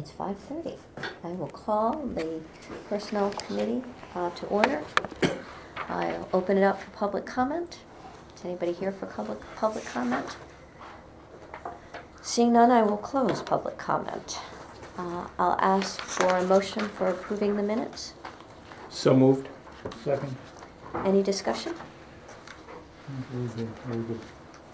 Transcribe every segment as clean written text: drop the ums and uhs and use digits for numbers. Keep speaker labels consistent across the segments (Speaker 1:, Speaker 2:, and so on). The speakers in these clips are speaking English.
Speaker 1: It's 5:30. I will call the Personnel Committee to order. I'll open it up for public comment. Is anybody here for public comment? Seeing none, I will close public comment. I'll ask for a motion for approving the minutes.
Speaker 2: So moved.
Speaker 3: Second.
Speaker 1: Any discussion?
Speaker 3: Very good, very good.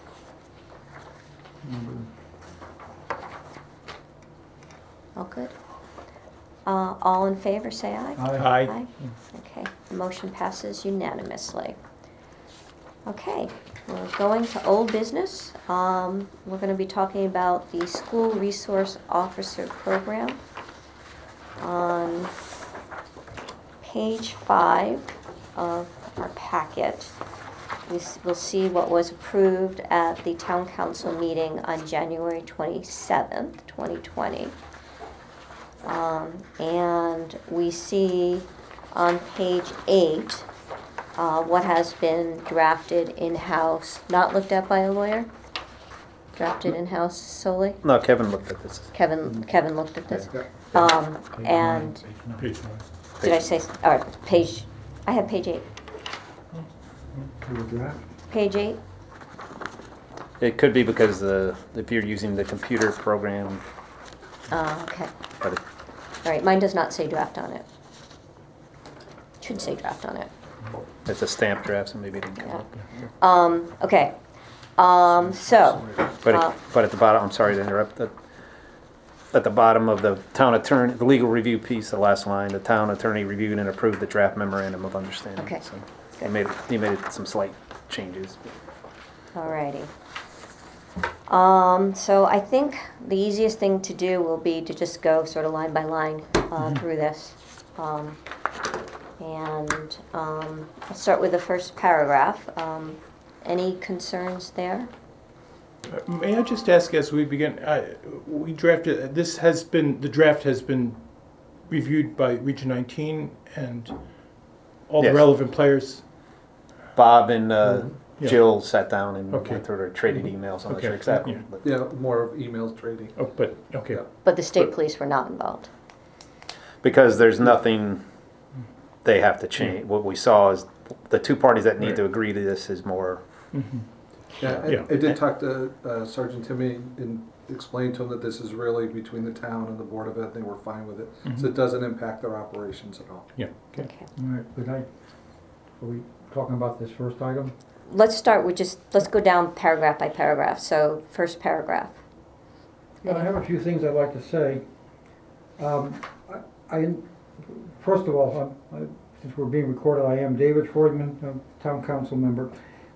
Speaker 1: All good? All in favor, say aye.
Speaker 2: Aye.
Speaker 1: Okay, the motion passes unanimously. Okay, we're going to old business. We're going to be talking about the School Resource Officer Program. On page 5 of our packet, we'll see what was approved at the Town Council meeting on January 27th, 2020. And we see on page 8 what has been drafted in-house, not looked at by a lawyer, drafted in-house solely.
Speaker 4: No, Kevin looked at this.
Speaker 1: Kevin looked at this. And
Speaker 2: Page 1.
Speaker 1: did I say, all right, page, I have page 8. Page 8,
Speaker 4: It could be because if you're using the computer program,
Speaker 1: okay.
Speaker 4: but it,
Speaker 1: All right, mine does not say draft on it. Should say draft on it.
Speaker 4: it's a stamp draft, so maybe it didn't come up.
Speaker 1: Okay. So,
Speaker 4: But at the bottom, I'm sorry to interrupt. At the bottom of the town attorney, the legal review piece, the last line, the town attorney reviewed and approved the draft memorandum of understanding.
Speaker 1: Okay,
Speaker 4: So
Speaker 1: good.
Speaker 4: he made some slight changes.
Speaker 1: alrighty. So I think the easiest thing to do will be to just go sort of line by line through this. And I'll start with the first paragraph. Any concerns there?
Speaker 2: May I just ask as we begin, we drafted, the draft has been reviewed by Region 19 and all the
Speaker 4: Yes.
Speaker 2: relevant players.
Speaker 4: Bob and
Speaker 2: Yeah.
Speaker 4: Jill sat down and
Speaker 2: Okay.
Speaker 4: went through their traded emails. I'm not
Speaker 2: Okay.
Speaker 4: sure exactly.
Speaker 2: Yeah.
Speaker 4: But
Speaker 5: Yeah, more of emails trading.
Speaker 2: Oh, but, okay.
Speaker 5: Yeah.
Speaker 1: But the state police were not involved.
Speaker 4: because there's nothing they have to change. What we saw is the two parties that need
Speaker 2: Right.
Speaker 4: to agree to this is more.
Speaker 5: Yeah,
Speaker 2: Yeah.
Speaker 5: I did talk to Sergeant Timmy and explain to him that this is really between the town and the Board of Ed. They were fine with it. So it doesn't impact their operations at all.
Speaker 2: Yeah, okay.
Speaker 1: Okay.
Speaker 3: All right, good night. Are we talking about this first item?
Speaker 1: Let's start with let's go down paragraph by paragraph. So, first paragraph.
Speaker 3: Yeah, I have a few things I'd like to say. First of all, since we're being recorded, I am David Freudman, a town council member.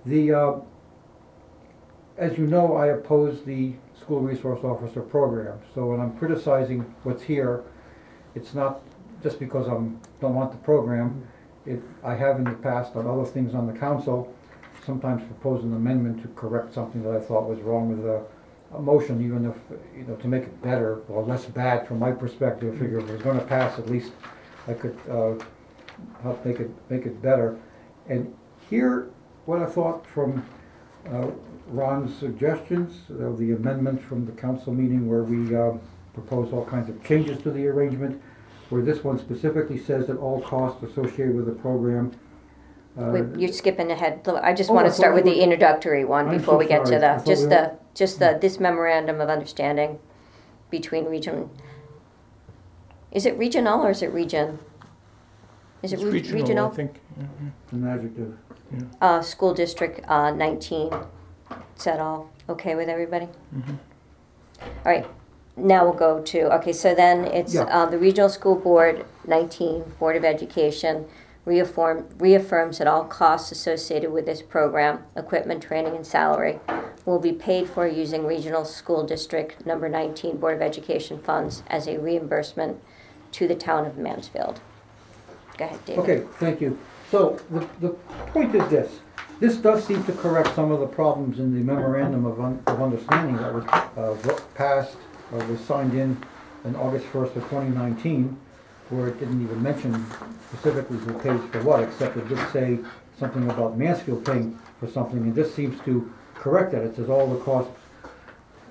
Speaker 3: As you know, I oppose the school resource officer program. So when I'm criticizing what's here, it's not just because I don't want the program. I have in the past on other things on the council, sometimes proposed an amendment to correct something that I thought was wrong with a motion, even if, to make it better or less bad from my perspective. I figure if it was going to pass, at least I could help make it better. And here, what I thought from Ron's suggestions, the amendment from the council meeting where we proposed all kinds of changes to the arrangement, where this one specifically says that all costs associated with the program.
Speaker 1: Wait, you're skipping ahead. I just
Speaker 3: Oh,
Speaker 1: want
Speaker 3: I
Speaker 1: to start
Speaker 3: thought
Speaker 1: with
Speaker 3: we
Speaker 1: the
Speaker 3: were-
Speaker 1: introductory one
Speaker 3: I'm
Speaker 1: before
Speaker 3: so
Speaker 1: we get to
Speaker 3: sorry. I thought we
Speaker 1: this memorandum of understanding between region. Is it regional or is it region? Is it
Speaker 2: It's regional, I think. Mhm.
Speaker 3: It's an adjective.
Speaker 1: School District 19. Is that all okay with everybody?
Speaker 2: Mhm.
Speaker 1: All right. Now we'll go to, okay, so then it's
Speaker 3: Yeah.
Speaker 1: the Regional School Board 19, Board of Education, reaffirms that all costs associated with this program, equipment, training, and salary, will be paid for using Regional School District number 19 Board of Education funds as a reimbursement to the town of Mansfield. Go ahead, David.
Speaker 3: Okay, thank you. So the point is this. This does seem to correct some of the problems in the memorandum of understanding that was passed or was signed in August 1st of 2019, where it didn't even mention specifically who pays for what, except it did say something about Mansfield paying for something, and this seems to correct that. It says all the costs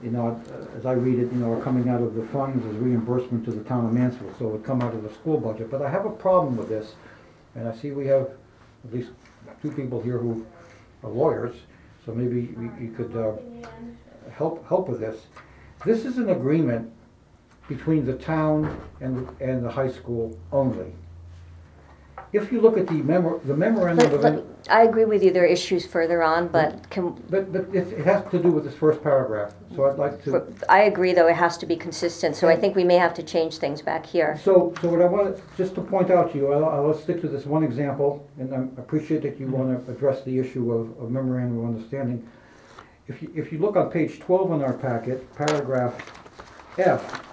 Speaker 3: as I read it, are coming out of the funds as reimbursement to the town of Mansfield, so it would come out of the school budget. But I have a problem with this, and I see we have at least two people here who are lawyers, so maybe you could help with this. This is an agreement between the town and the high school only. If you look at the memorandum of...
Speaker 1: I agree with you, there are issues further on, but
Speaker 3: But it has to do with this first paragraph, so I'd like to...
Speaker 1: I agree, though, it has to be consistent, so I think we may have to change things back here.
Speaker 3: So what I want, just to point out to you, I'll stick to this one example, and I appreciate that you want to address the issue of memorandum of understanding. If you look on page 12 in our packet, paragraph F,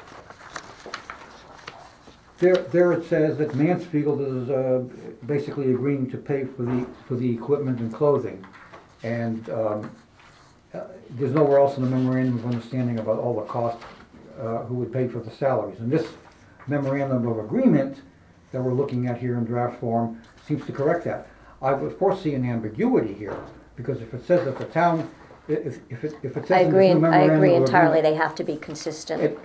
Speaker 3: there it says that Mansfield is basically agreeing to pay for the equipment and clothing. And there's nowhere else in the memorandum of understanding about all the costs, who would pay for the salaries. And this memorandum of agreement that we're looking at here in draft form seems to correct that. I would of course see an ambiguity here, because if it says that the town, if it says
Speaker 1: I
Speaker 3: in this
Speaker 1: agree,
Speaker 3: new
Speaker 1: I
Speaker 3: memorandum
Speaker 1: agree
Speaker 3: of
Speaker 1: entirely,
Speaker 3: agreement-
Speaker 1: they have to be consistent.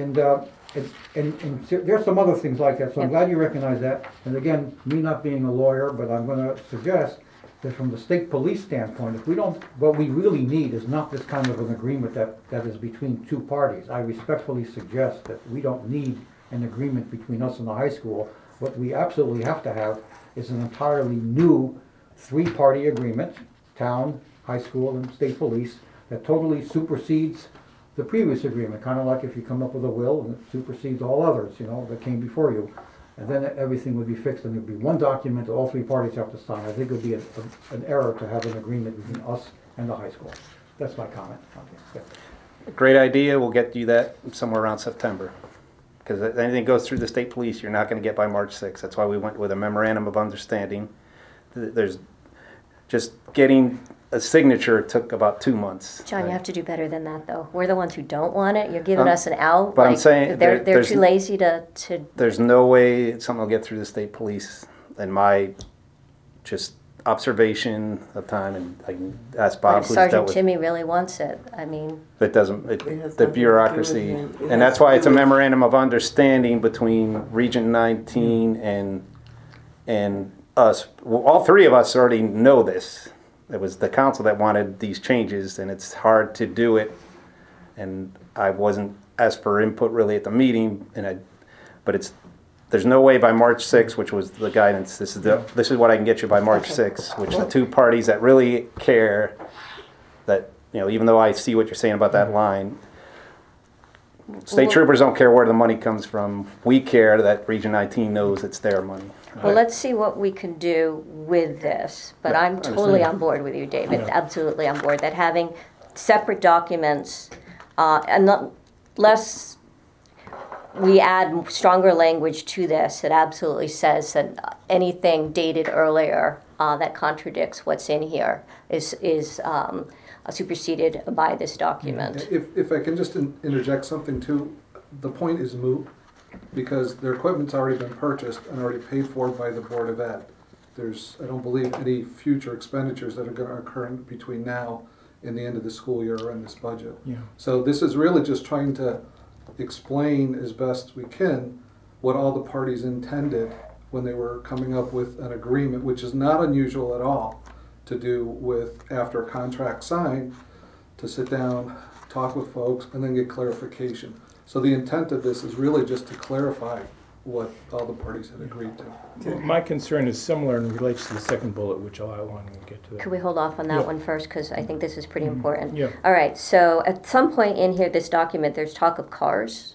Speaker 3: and there's some other things like that, so I'm
Speaker 1: Yeah.
Speaker 3: glad you recognize that. And again, me not being a lawyer, but I'm gonna suggest that from the state police standpoint, if we don't, what we really need is not this kind of an agreement that is between two parties. I respectfully suggest that we don't need an agreement between us and the high school. What we absolutely have to have is an entirely new three-party agreement, town, high school, and state police, that totally supersedes the previous agreement, kind of like if you come up with a will and it supersedes all others, that came before you. And then everything would be fixed and there'd be one document that all three parties have to sign. I think it would be an error to have an agreement between us and the high school. That's my comment. Okay.
Speaker 4: Great idea, we'll get you that somewhere around September. Because anything goes through the state police, you're not gonna get by March 6th. That's why we went with a memorandum of understanding. There's, just getting a signature took about 2 months.
Speaker 1: John, you have to do better than that, though. We're the ones who don't want it, you're giving us an out.
Speaker 4: but I'm
Speaker 1: like,
Speaker 4: saying
Speaker 1: They're
Speaker 4: there's-
Speaker 1: too lazy to,
Speaker 4: There's no way something will get through the state police, in my just observation of time, and I can ask
Speaker 1: but
Speaker 4: Bob
Speaker 1: if
Speaker 4: who's dealt
Speaker 1: Sergeant
Speaker 4: with
Speaker 1: Timmy really wants it, I mean,
Speaker 4: it. Doesn't,
Speaker 6: It has
Speaker 4: the
Speaker 6: nothing to do
Speaker 4: bureaucracy,
Speaker 6: with it. It
Speaker 4: and that's
Speaker 6: has
Speaker 4: why
Speaker 6: to
Speaker 4: it's
Speaker 6: do
Speaker 4: a
Speaker 6: with-
Speaker 4: memorandum of understanding between Region 19 and us. Well, all three of us already know this. It was the council that wanted these changes, and it's hard to do it. And I wasn't asked for input really at the meeting, but there's no way by March 6th, which was the guidance. This is what I can get you by March 6th, which the two parties that really care, that even though I see what you're saying about that line, state
Speaker 1: Well-
Speaker 4: troopers don't care where the money comes from. We care that Region 19 knows it's their money.
Speaker 1: well, let's see what we can do with this. But
Speaker 4: Yeah,
Speaker 1: I'm totally
Speaker 4: understand.
Speaker 1: on board with you, David,
Speaker 2: Yeah.
Speaker 1: absolutely on board, that having separate documents, and not less, we add stronger language to this that absolutely says that anything dated earlier that contradicts what's in here is superseded by this document.
Speaker 5: If I can just interject something too, the point is moot, because their equipment's already been purchased and already paid for by the Board of Ed. There's, I don't believe, any future expenditures that are gonna occur between now and the end of the school year or in this budget.
Speaker 2: Yeah.
Speaker 5: So this is really just trying to explain as best we can what all the parties intended when they were coming up with an agreement, which is not unusual at all to do with, after a contract signed, to sit down, talk with folks, and then get clarification. So the intent of this is really just to clarify what all the parties had agreed to.
Speaker 2: Well, my concern is similar and relates to the second bullet, which I'll outline when we get to that.
Speaker 1: Could we hold off on that
Speaker 2: Yeah.
Speaker 1: one first, because I think this is pretty important.
Speaker 2: Yeah.
Speaker 1: All right, so at some point in here, this document, there's talk of cars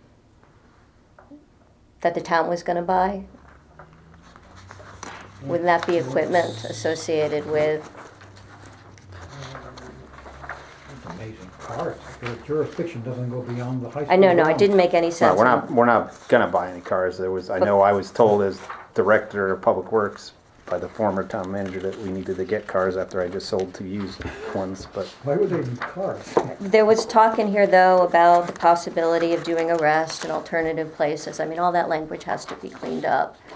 Speaker 1: that the town was gonna buy. Wouldn't that be equipment associated with,
Speaker 3: It's amazing. Cars, their jurisdiction doesn't go beyond the high school.
Speaker 1: I know, no, it
Speaker 3: grounds.
Speaker 1: didn't make any
Speaker 4: No,
Speaker 1: sense.
Speaker 4: we're not gonna buy any cars. I know I was told as director of public works by the former town manager that we needed to get cars after I just sold 2 used ones, but
Speaker 3: Why would they need cars?
Speaker 1: There was talk in here, though, about the possibility of doing a rest in alternative places. I mean, all that language has to be cleaned up.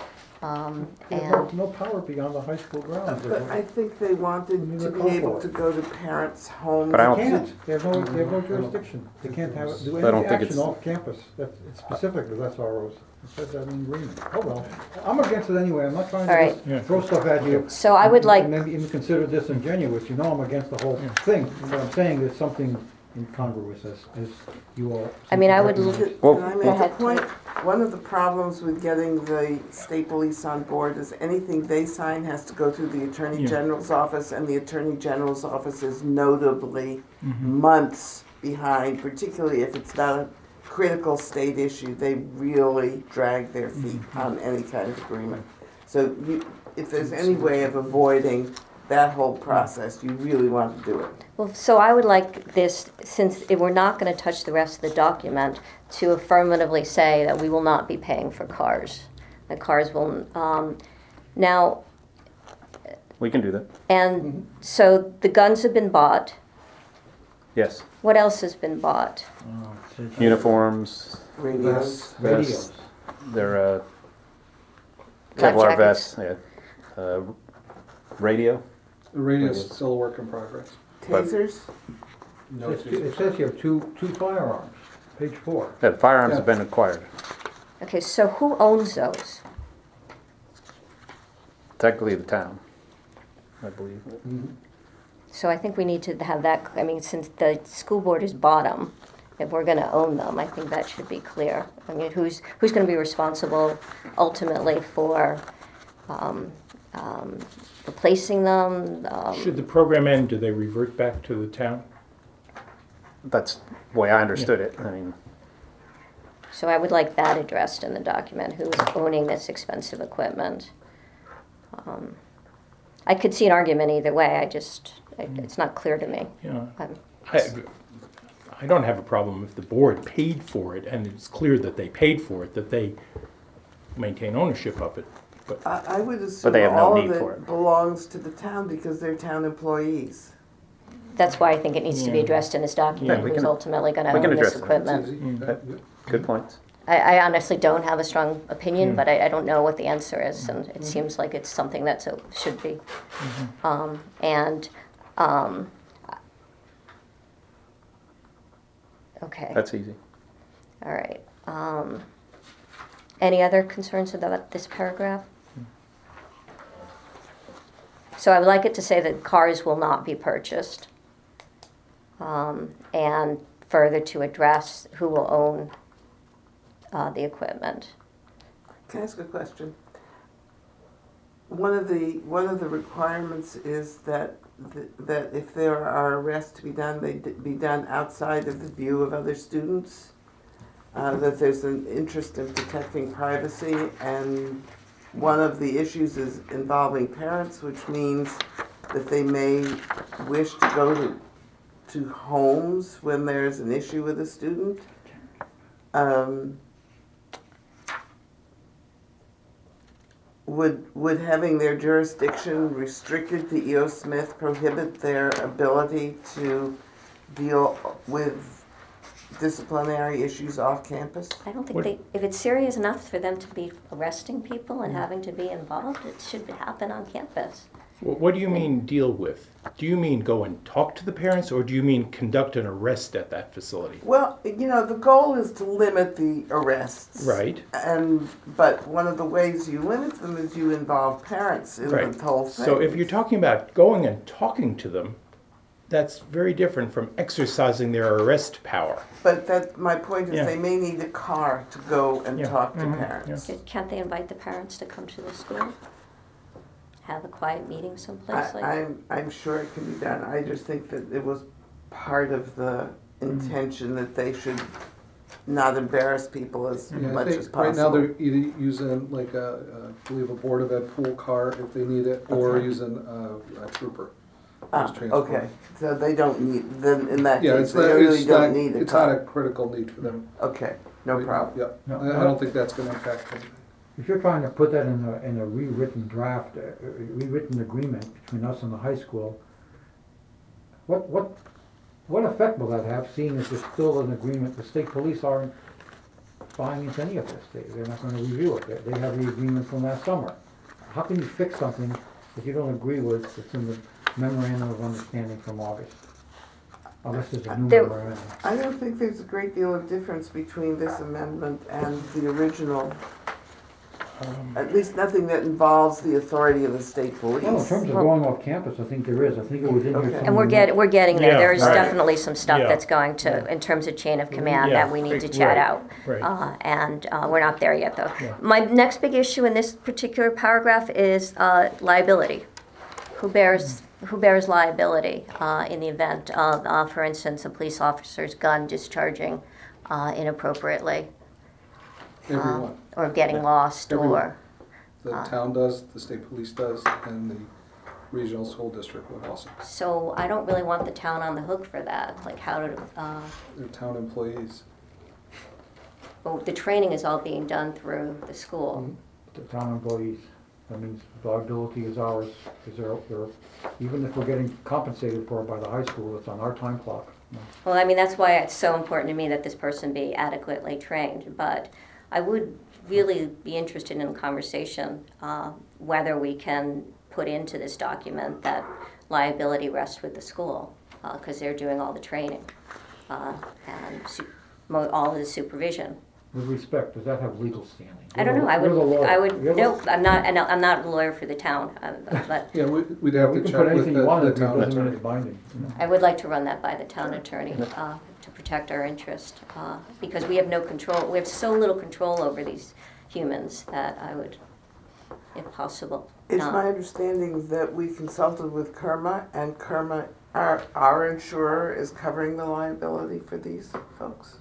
Speaker 3: They have
Speaker 1: And
Speaker 3: no power beyond the high school grounds.
Speaker 6: But I think they wanted
Speaker 3: You
Speaker 6: to
Speaker 3: need
Speaker 6: be
Speaker 3: a
Speaker 6: able
Speaker 3: call
Speaker 6: to
Speaker 3: for
Speaker 6: go to parents' homes.
Speaker 4: But I don't-
Speaker 3: They can't, they have no jurisdiction, they can't have, do
Speaker 4: I don't
Speaker 3: any
Speaker 4: think
Speaker 3: action
Speaker 4: it's-
Speaker 3: off campus, that's, it's specific to SROs, it says that in the agreement. Oh well, I'm against it anyway, I'm not trying
Speaker 1: All right.
Speaker 3: to just throw stuff at you.
Speaker 1: so I would
Speaker 3: and-
Speaker 1: like,
Speaker 3: And maybe even consider disingenuous, you know I'm against the whole thing, but I'm saying there's something incongruous as you all.
Speaker 1: I mean, I would
Speaker 3: recognize.
Speaker 6: Can
Speaker 4: Well-
Speaker 6: can I
Speaker 1: Go
Speaker 6: make a
Speaker 1: ahead.
Speaker 6: point? One of the problems with getting the state police on board is anything they sign has to go through the Attorney
Speaker 2: Yeah.
Speaker 6: General's office, and the Attorney General's office is notably
Speaker 2: Mm-hmm.
Speaker 6: months behind, particularly if it's not a critical state issue. They really drag their feet
Speaker 2: Mm-hmm.
Speaker 6: on any kind of agreement. So if there's any way of avoiding that whole process, you really want to do it.
Speaker 1: well, so I would like this, since if we're not gonna touch the rest of the document, to affirmatively say that we will not be paying for cars. The cars will, now,
Speaker 4: We can do that.
Speaker 1: and so the guns have been bought.
Speaker 4: Yes.
Speaker 1: What else has been bought?
Speaker 3: Oh, it's-
Speaker 4: Uniforms,
Speaker 6: Radios.
Speaker 3: Radios.
Speaker 4: their
Speaker 1: Life
Speaker 4: Kevlar
Speaker 1: jackets.
Speaker 4: vests, yeah. Radio.
Speaker 5: The radio's
Speaker 4: Radios.
Speaker 5: still a work in progress.
Speaker 6: Tasers?
Speaker 5: No,
Speaker 3: It says here, two firearms, page 4.
Speaker 4: Yeah, firearms have been acquired.
Speaker 1: Okay, so who owns those?
Speaker 4: Technically, the town, I believe.
Speaker 1: So I think we need to have that, I mean, since the school board has bought them, if we're gonna own them, I think that should be clear. I mean, who's gonna be responsible ultimately for, replacing them?
Speaker 2: Should the program end, do they revert back to the town?
Speaker 4: That's the way I understood it. I mean,
Speaker 1: So I would like that addressed in the document, who's owning this expensive equipment. I could see an argument either way, it's not clear to me.
Speaker 2: Yeah.
Speaker 1: Um,
Speaker 2: I don't have a problem if the board paid for it and it's clear that they paid for it, that they maintain ownership of it. But
Speaker 6: I would assume
Speaker 4: they have no
Speaker 6: all of
Speaker 4: need for it.
Speaker 6: it belongs to the town because they're town employees.
Speaker 1: That's why I think it needs to be
Speaker 2: Yeah.
Speaker 1: addressed in this
Speaker 4: Yeah,
Speaker 1: document,
Speaker 4: we
Speaker 1: who's
Speaker 4: can-
Speaker 1: ultimately gonna
Speaker 4: we can
Speaker 1: own this
Speaker 4: address that.
Speaker 1: equipment.
Speaker 5: It's easy.
Speaker 4: good points.
Speaker 1: I honestly don't have a strong opinion, but I don't know what the answer is, and
Speaker 4: Mm-hmm.
Speaker 1: it seems like it's something that should be.
Speaker 4: Mm-hmm.
Speaker 1: Okay,
Speaker 4: That's easy.
Speaker 1: all right. Any other concerns about this paragraph? So I would like it to say that cars will not be purchased. And further to address who will own the equipment.
Speaker 6: Can I ask a question? One of the requirements is that that if there are arrests to be done, they be done outside of the view of other students. That there's an interest in protecting privacy, and one of the issues is involving parents, which means that they may wish to go to homes when there's an issue with a student. Would having their jurisdiction restricted to E.O. Smith prohibit their ability to deal with disciplinary issues off campus?
Speaker 1: I don't think
Speaker 2: What-
Speaker 1: if it's serious enough for them to be arresting people and having to be involved, it should happen on campus.
Speaker 2: what do you mean deal with? Do you mean go and talk to the parents, or do you mean conduct an arrest at that facility?
Speaker 6: Well, the goal is to limit the arrests.
Speaker 2: Right.
Speaker 6: But one of the ways you limit them is you involve parents in
Speaker 2: Right.
Speaker 6: the whole thing.
Speaker 2: So if you're talking about going and talking to them, that's very different from exercising their arrest power.
Speaker 6: But my point is
Speaker 2: Yeah.
Speaker 6: they may need a car to go and
Speaker 2: Yeah.
Speaker 6: talk to
Speaker 2: Mhm.
Speaker 6: parents.
Speaker 1: Can't they invite the parents to come to the school? Have a quiet meeting someplace like?
Speaker 6: I'm sure it can be done. I just think that it was part of the intention that they should not embarrass people as
Speaker 5: Yeah, I
Speaker 6: much
Speaker 5: think
Speaker 6: as possible.
Speaker 5: right now they're either using like I believe a Board of Ed pool car if they need it, or
Speaker 6: Okay.
Speaker 5: using a trooper.
Speaker 6: Ah,
Speaker 5: as transport.
Speaker 6: okay, so they don't need, then in that
Speaker 5: Yeah,
Speaker 6: case,
Speaker 5: it's
Speaker 6: they
Speaker 5: not,
Speaker 6: really
Speaker 5: it's
Speaker 6: don't
Speaker 5: not,
Speaker 6: need a
Speaker 5: it's not a
Speaker 6: car.
Speaker 5: critical need for them.
Speaker 6: Okay, no problem.
Speaker 5: Yeah,
Speaker 3: No,
Speaker 5: I don't think that's gonna impact them.
Speaker 3: If you're trying to put that in a rewritten draft, rewritten agreement between us and the high school, what effect will that have, seeing as there's still an agreement, the state police aren't buying into any of this. They're not gonna review it. They have the agreement from last summer. How can you fix something that you don't agree with that's in the memorandum of understanding from August? Unless there's a new
Speaker 1: There-
Speaker 3: memorandum.
Speaker 6: I don't think there's a great deal of difference between this amendment and the original. At least nothing that involves the authority of the state police.
Speaker 3: Well, in terms of going off campus, I think there is. I think it was in here
Speaker 6: Okay.
Speaker 3: somewhere.
Speaker 1: And we're getting there.
Speaker 2: Yeah,
Speaker 1: There is
Speaker 2: right.
Speaker 1: definitely some stuff
Speaker 2: Yeah.
Speaker 1: that's going to, in terms of chain of command,
Speaker 2: Yeah,
Speaker 1: that we need to chat
Speaker 2: right,
Speaker 1: out.
Speaker 2: right.
Speaker 1: And we're not there yet, though.
Speaker 2: Yeah.
Speaker 1: My next big issue in this particular paragraph is liability. Who bears liability in the event of, for instance, a police officer's gun discharging inappropriately,
Speaker 5: Everyone.
Speaker 1: or getting lost,
Speaker 5: Everyone.
Speaker 1: or
Speaker 5: The town does, the state police does, and the regional school district would also.
Speaker 1: so I don't really want the town on the hook for that. Like how to,
Speaker 5: They're town employees.
Speaker 1: well, the training is all being done through the school.
Speaker 3: The town employees, that means liability is ours, because they're, even if we're getting compensated for it by the high school, it's on our time clock.
Speaker 1: Well, I mean, that's why it's so important to me that this person be adequately trained, but I would really be interested in a conversation whether we can put into this document that liability rests with the school, because they're doing all the training and all of the supervision.
Speaker 3: With respect, does that have legal standing?
Speaker 1: I don't know,
Speaker 3: You're the lawyer. You're the-
Speaker 1: no, I'm not a lawyer for the town, but
Speaker 5: Yeah, we'd have
Speaker 3: You
Speaker 5: to
Speaker 3: can
Speaker 5: check
Speaker 3: put
Speaker 5: with
Speaker 3: anything you want,
Speaker 5: the
Speaker 3: it
Speaker 5: town
Speaker 3: doesn't mean
Speaker 5: attorney.
Speaker 3: it's binding. you know.
Speaker 1: I would like to run that by the town attorney to protect our interest, because we have no control, we have so little control over these humans that I would, if possible,
Speaker 6: It's my
Speaker 1: not.
Speaker 6: understanding that we consulted with Kerma, and Kerma, our insurer, is covering the liability for these folks.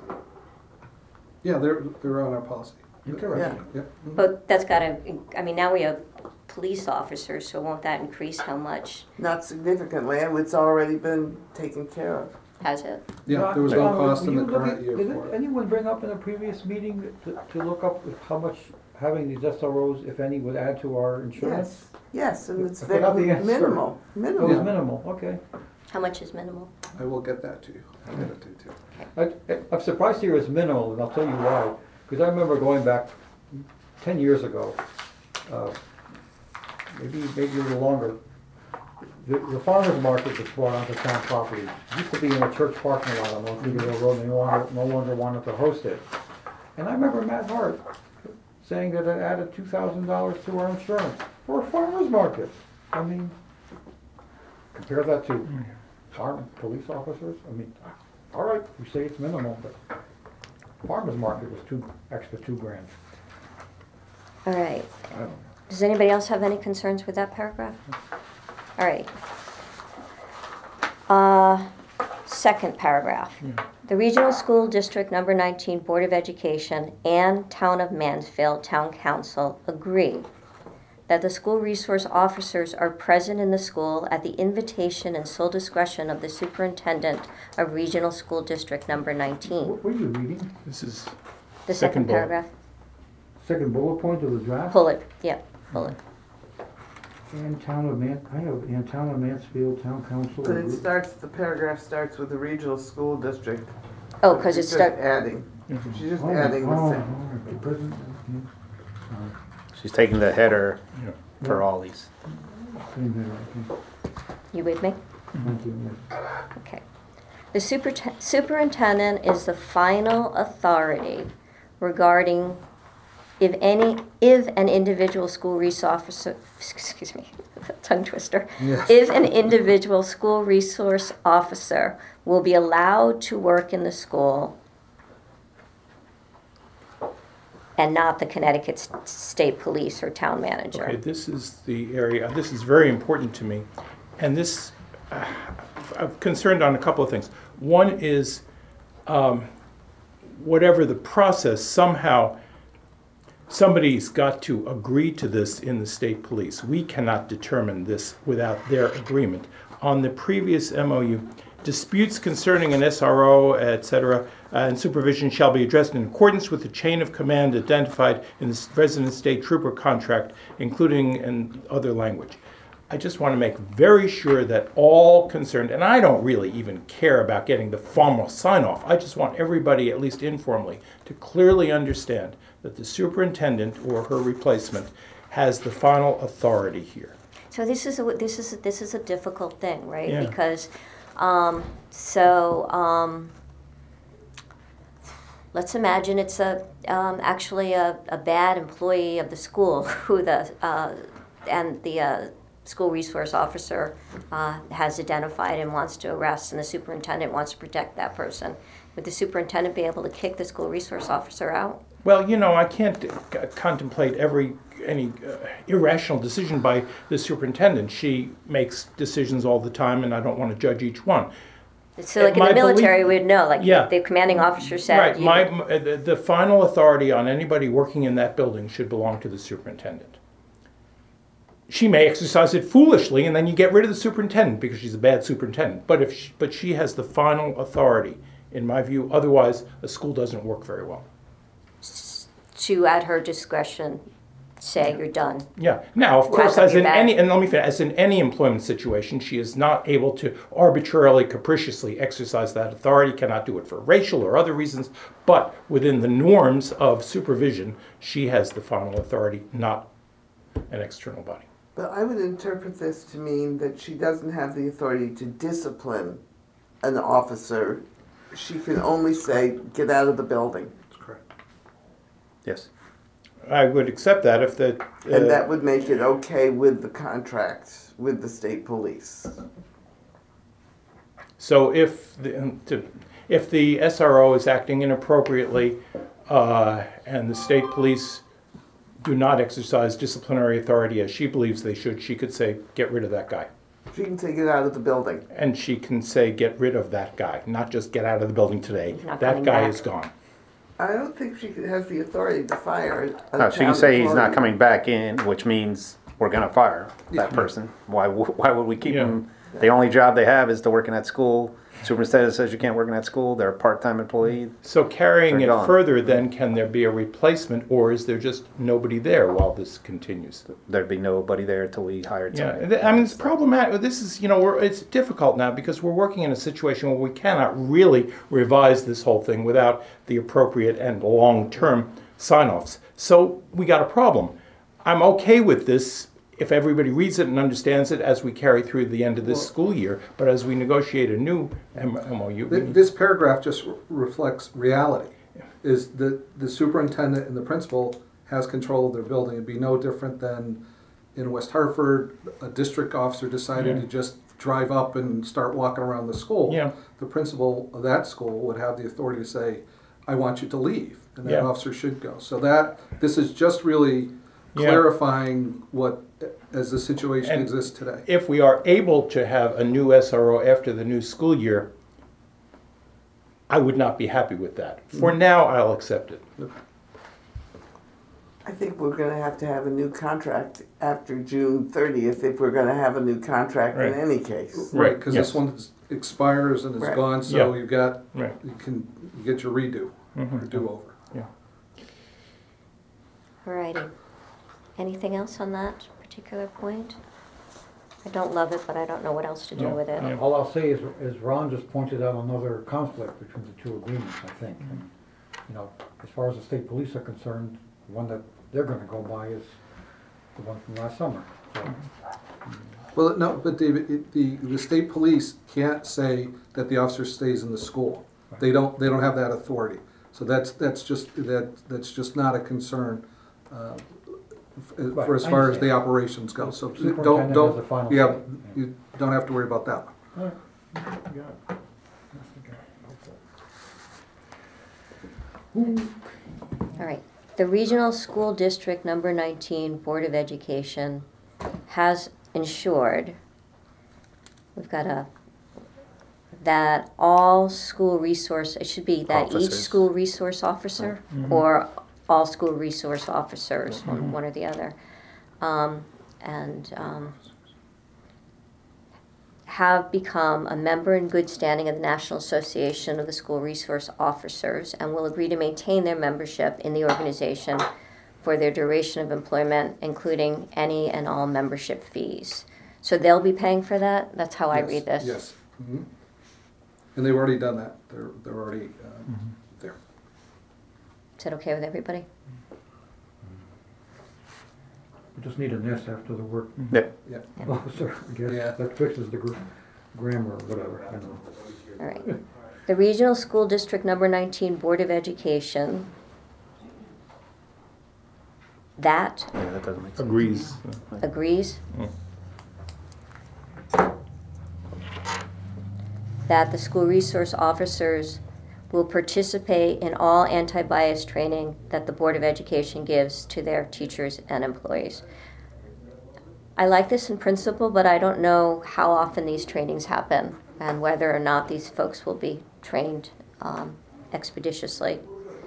Speaker 5: Yeah, they're on our policy.
Speaker 3: Interesting.
Speaker 5: Yeah.
Speaker 1: But that's gotta, I mean, now we have police officers, so won't that increase how much,
Speaker 6: Not significantly, and it's already been taken care of.
Speaker 1: has it?
Speaker 5: Yeah, there was no
Speaker 3: John,
Speaker 5: cost
Speaker 3: will
Speaker 5: in the
Speaker 3: you look
Speaker 5: current
Speaker 3: at-
Speaker 5: year
Speaker 3: Did
Speaker 5: for it.
Speaker 3: anyone bring up in a previous meeting to look up how much having these SROs, if any, would add to our insurance?
Speaker 6: Yes, and it's
Speaker 3: I forgot the
Speaker 6: very
Speaker 3: answer.
Speaker 6: minimal,
Speaker 3: It was
Speaker 6: minimal.
Speaker 3: minimal, okay.
Speaker 1: How much is minimal?
Speaker 5: I will get that to you. I'll get it to you too.
Speaker 3: I'm surprised to hear it's minimal, and I'll tell you why. Because I remember going back 10 years ago, maybe a little longer, the farmer's market was brought onto town property. It used to be in a church parking lot on North Figueroa Road, and they no longer wanted to host it. And I remember Matt Hart saying that it added $2,000 to our insurance for a farmer's market. I mean, compare that to armed police officers. I mean, all right, you say it's minimal, but farmer's market was extra $2,000.
Speaker 1: All right,
Speaker 3: I don't know.
Speaker 1: does anybody else have any concerns with that paragraph? All right. Second paragraph. The Regional School District Number 19 Board of Education and Town of Mansfield Town Council agree that the school resource officers are present in the school at the invitation and sole discretion of the superintendent of Regional School District Number 19.
Speaker 3: What are you reading?
Speaker 2: This is,
Speaker 1: The
Speaker 2: Second
Speaker 1: second
Speaker 2: bullet.
Speaker 1: paragraph.
Speaker 3: Second bullet point of the draft?
Speaker 1: Pull it, yeah, pull it.
Speaker 3: And Town of Mansfield Town Council.
Speaker 6: But it starts, the paragraph starts with the regional school district.
Speaker 1: Oh, because
Speaker 6: She's
Speaker 1: it's
Speaker 6: just
Speaker 1: start,
Speaker 6: adding, she's just
Speaker 3: Oh,
Speaker 6: adding the
Speaker 3: oh,
Speaker 6: thing.
Speaker 3: all right, the present, okay.
Speaker 4: She's taking the header
Speaker 2: yeah.
Speaker 4: for all these.
Speaker 3: Same here, okay.
Speaker 1: you with me?
Speaker 3: Thank you, yes.
Speaker 1: Okay. The superintendent is the final authority regarding if an individual school resource officer, excuse me, tongue twister.
Speaker 5: Yes.
Speaker 1: If an individual school resource officer will be allowed to work in the school and not the Connecticut State Police or town manager.
Speaker 2: Okay, this is the area, this is very important to me. And this, I'm concerned on a couple of things. One is, whatever the process, somehow, somebody's got to agree to this in the state police. We cannot determine this without their agreement. On the previous MOU, disputes concerning an SRO, et cetera, and supervision shall be addressed in accordance with the chain of command identified in the resident state trooper contract, including in other language. I just want to make very sure that all concerned, and I don't really even care about getting the formal sign off. I just want everybody, at least informally, to clearly understand that the superintendent or her replacement has the final authority here.
Speaker 1: So this is a difficult thing, right?
Speaker 2: Yeah.
Speaker 1: Because let's imagine it's actually a bad employee of the school who the school resource officer has identified and wants to arrest, and the superintendent wants to protect that person. Would the superintendent be able to kick the school resource officer out?
Speaker 2: Well, I can't contemplate any irrational decision by the superintendent. She makes decisions all the time, and I don't want to judge each one.
Speaker 1: So, like in
Speaker 2: My
Speaker 1: the military,
Speaker 2: belief-
Speaker 1: we'd know. Like,
Speaker 2: Yeah.
Speaker 1: if the commanding officer said,
Speaker 2: Right.
Speaker 1: you-
Speaker 2: The final authority on anybody working in that building should belong to the superintendent. She may exercise it foolishly, and then you get rid of the superintendent because she's a bad superintendent. But she has the final authority, in my view. Otherwise, a school doesn't work very well.
Speaker 1: to at her discretion, say you're done.
Speaker 2: Yeah. Now, of
Speaker 1: Whack
Speaker 2: course,
Speaker 1: up
Speaker 2: as
Speaker 1: your
Speaker 2: in
Speaker 1: bag.
Speaker 2: any, and let me finish, as in any employment situation, she is not able to arbitrarily, capriciously exercise that authority, cannot do it for racial or other reasons, but within the norms of supervision, she has the final authority, not an external body.
Speaker 6: But I would interpret this to mean that she doesn't have the authority to discipline an officer. She can only say, get out of the building.
Speaker 5: That's correct.
Speaker 4: Yes.
Speaker 2: I would accept that if the.
Speaker 6: And that would make it okay with the contract with the state police.
Speaker 2: So if the SRO is acting inappropriately and the state police do not exercise disciplinary authority as she believes they should, she could say, get rid of that guy.
Speaker 6: She can take it out of the building.
Speaker 2: And she can say, get rid of that guy, not just get out of the building today.
Speaker 1: He's not
Speaker 2: That
Speaker 1: coming
Speaker 2: guy
Speaker 1: back.
Speaker 2: is gone.
Speaker 6: I don't think she has the authority to fire a
Speaker 4: No, she can
Speaker 6: town
Speaker 4: say he's not
Speaker 6: employee.
Speaker 4: coming back in, which means we're gonna fire that person. Why would we keep
Speaker 2: Yeah.
Speaker 4: them? The only job they have is to work in that school. Superintendent says you can't work in that school. They're a part-time employee.
Speaker 2: So carrying
Speaker 4: They're
Speaker 2: it
Speaker 4: gone.
Speaker 2: further, then, can there be a replacement, or is there just nobody there while this continues?
Speaker 4: There'd be nobody there until we hired
Speaker 2: Yeah,
Speaker 4: somebody.
Speaker 2: I mean, it's problematic. This is, it's difficult now because we're working in a situation where we cannot really revise this whole thing without the appropriate and long-term sign-offs. So we got a problem. I'm okay with this if everybody reads it and understands it as we carry through the end of this school year. But as we negotiate a new MOU, we need-
Speaker 5: This paragraph just reflects reality, is that the superintendent and the principal has control of their building. It'd be no different than in West Hartford, a district officer decided
Speaker 2: Yeah.
Speaker 5: to just drive up and start walking around the school.
Speaker 2: Yeah.
Speaker 5: The principal of that school would have the authority to say, I want you to leave, and that
Speaker 2: Yeah.
Speaker 5: officer should go. So this is just really
Speaker 2: Yeah.
Speaker 5: clarifying what, as the situation
Speaker 2: And-
Speaker 5: exists today.
Speaker 2: if we are able to have a new SRO after the new school year, I would not be happy with that. For now, I'll accept it.
Speaker 6: I think we're gonna have to have a new contract after June 30th if we're gonna have a new contract in
Speaker 2: Right.
Speaker 6: any case.
Speaker 5: Right, because
Speaker 2: yes.
Speaker 5: this one expires and is
Speaker 6: Right.
Speaker 5: gone, so
Speaker 2: Yeah.
Speaker 5: you've got,
Speaker 2: Right.
Speaker 5: you get your redo, or do-over.
Speaker 1: Alrighty. Anything else on that particular point? I don't love it, but I don't know what else to do
Speaker 2: No,
Speaker 1: with it.
Speaker 2: yeah.
Speaker 3: All I'll say is Ron just pointed out another conflict between the two agreements, I think. And, as far as the state police are concerned, the one that they're gonna go by is the one from last summer. So,
Speaker 5: Well, no, but David, the state police can't say that the officer stays in the school. They don't have that authority. So that's just not a concern, for as
Speaker 3: I
Speaker 5: far as
Speaker 3: understand.
Speaker 5: the operations go. So
Speaker 3: Superintendent has the final
Speaker 5: yeah,
Speaker 3: say.
Speaker 5: you don't have to worry about that one.
Speaker 1: All right. The Regional School District Number 19 Board of Education has ensured, we've got that all school resource, it should be that each
Speaker 4: Officers.
Speaker 1: school resource officer or all school resource officers, one or the other. Have become a member in good standing of the National Association of the School Resource Officers and will agree to maintain their membership in the organization for their duration of employment, including any and all membership fees. So they'll be paying for that? That's how I
Speaker 5: Yes,
Speaker 1: read this?
Speaker 5: Yes. And they've already done that. They're already there.
Speaker 1: Is that okay with everybody?
Speaker 3: We just need an S after the word
Speaker 4: Yeah.
Speaker 5: Yeah.
Speaker 3: officer, I guess.
Speaker 5: Yeah.
Speaker 3: That fixes the grammar or whatever, I don't know.
Speaker 1: All right. The Regional School District Number 19 Board of Education, that
Speaker 4: Yeah, that doesn't make sense.
Speaker 2: Agrees.
Speaker 1: agrees
Speaker 2: Mm.
Speaker 1: that the school resource officers will participate in all anti-bias training that the Board of Education gives to their teachers and employees. I like this in principle, but I don't know how often these trainings happen and whether or not these folks will be trained expeditiously.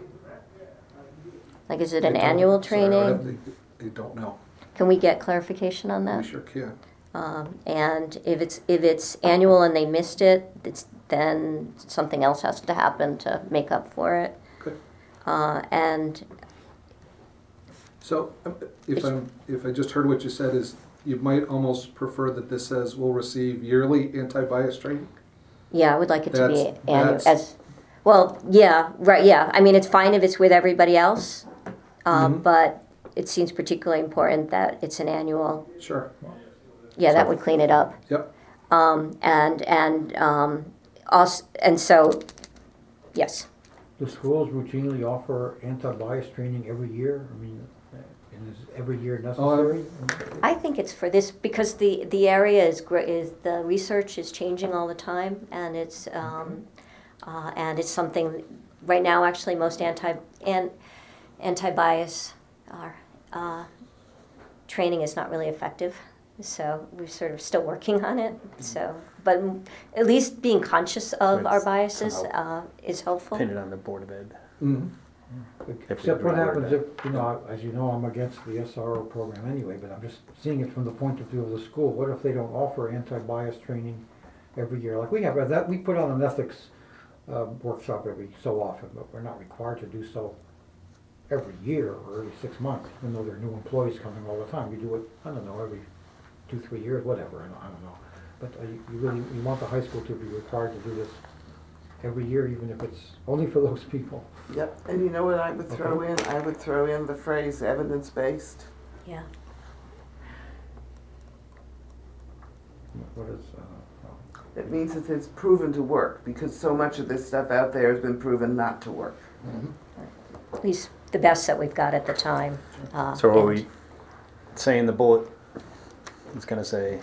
Speaker 1: Like, is it an
Speaker 5: They don't-
Speaker 1: annual
Speaker 5: sorry, I
Speaker 1: training?
Speaker 5: They don't know.
Speaker 1: Can we get clarification on
Speaker 5: We
Speaker 1: that?
Speaker 5: sure can.
Speaker 1: And if it's annual and they missed it, then something else has to happen to make up for it.
Speaker 5: Good.
Speaker 1: And
Speaker 5: So if I just heard what you said is you might almost prefer that this says we'll receive yearly anti-bias training?
Speaker 1: yeah, I would like it to be
Speaker 5: That's-
Speaker 1: annual.
Speaker 5: that's-
Speaker 1: Well, yeah, right, yeah. I mean, it's fine if it's with everybody else,
Speaker 5: Mhm.
Speaker 1: but it seems particularly important that it's an annual.
Speaker 5: Sure.
Speaker 1: Yeah, that would clean it up.
Speaker 5: Yep.
Speaker 1: And so, yes.
Speaker 3: Do schools routinely offer anti-bias training every year? I mean, and is every year necessary?
Speaker 1: I think it's for this because the area is the research is changing all the time, and it's something right now. Actually, most anti-bias training is not really effective, so we're sort of still working on it. So, but at least being conscious of our biases is helpful.
Speaker 4: Pin it on the Board of Ed.
Speaker 5: Mhm.
Speaker 3: Except what
Speaker 4: If we
Speaker 3: happens
Speaker 4: reword
Speaker 3: if, as you know, I'm against the SRO program anyway, but I'm just seeing it from the point of view of the school. What if they don't offer anti-bias training every year? Like we have that, we put on an ethics workshop every so often, but we're not required to do so every year or every 6 months, even though there are new employees coming all the time. We do it, I don't know, every 2-3 years, whatever, I don't know. But you want the high school to be required to do this every year, even if it's only for those people.
Speaker 6: Yep, and you know what I would throw in? I would throw in the phrase evidence-based.
Speaker 1: Yeah.
Speaker 3: What is,
Speaker 6: It means that it's proven to work, because so much of this stuff out there has been proven not to work.
Speaker 1: At least the best that we've got at the time.
Speaker 4: So are
Speaker 1: and-
Speaker 4: we saying the bullet is gonna say,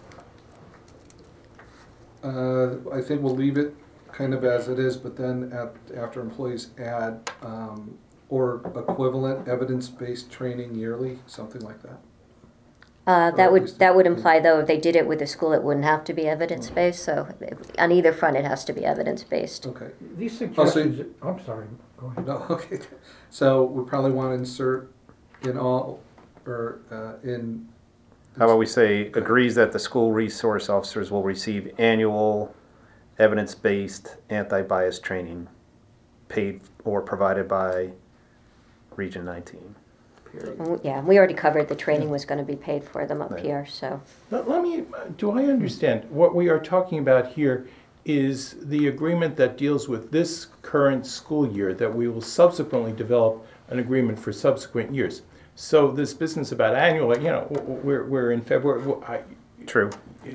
Speaker 5: I think we'll leave it kind of as it is, but then after employees add or equivalent evidence-based training yearly, something like that.
Speaker 1: That would imply, though, if they did it with the school, it wouldn't have to be evidence-based, so on either front, it has to be evidence-based.
Speaker 5: Okay.
Speaker 3: these suggestions, I'm sorry, go ahead.
Speaker 5: No, okay. So we probably want to insert in all or in.
Speaker 4: how about we say, agrees that the school resource officers will receive annual evidence-based anti-bias training paid or provided by Region 19.
Speaker 6: Period.
Speaker 1: Yeah, we already covered the training was gonna be paid for them up
Speaker 4: Right.
Speaker 1: here, so.
Speaker 2: Let me, do I understand? What we are talking about here is the agreement that deals with this current school year, that we will subsequently develop an agreement for subsequent years. So this business about annual, we're in February,
Speaker 4: True.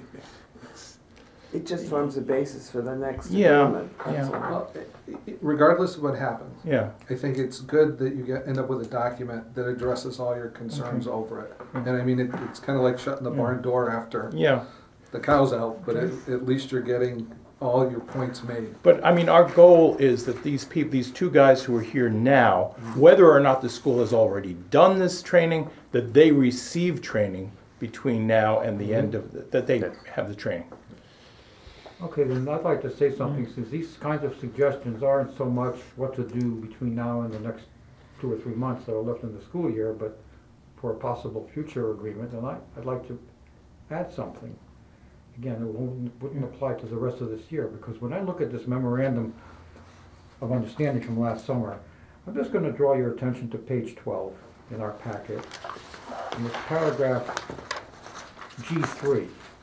Speaker 6: It just forms a basis for the next
Speaker 2: Yeah,
Speaker 6: agreement. That's
Speaker 2: yeah.
Speaker 6: all.
Speaker 5: Well, regardless of what happens,
Speaker 2: yeah,
Speaker 5: I think it's good that you end up with a document that addresses all your concerns over it. And I mean, it's kind of like shutting the barn door after
Speaker 2: yeah.
Speaker 5: the cow's out, but at least you're getting all your points made.
Speaker 2: But I mean, our goal is that these people, these two guys who are here now, whether or not the school has already done this training, that they receive training between now and the end of, that they have the training.
Speaker 3: Okay, then I'd like to say something, since these kinds of suggestions aren't so much what to do between now and the next 2 or 3 months that are left in the school year, but for a possible future agreement, and I'd like to add something. Again, it wouldn't apply to the rest of this year, because when I look at this memorandum of understanding from last summer, I'm just gonna draw your attention to page 12 in our packet, in this paragraph G3.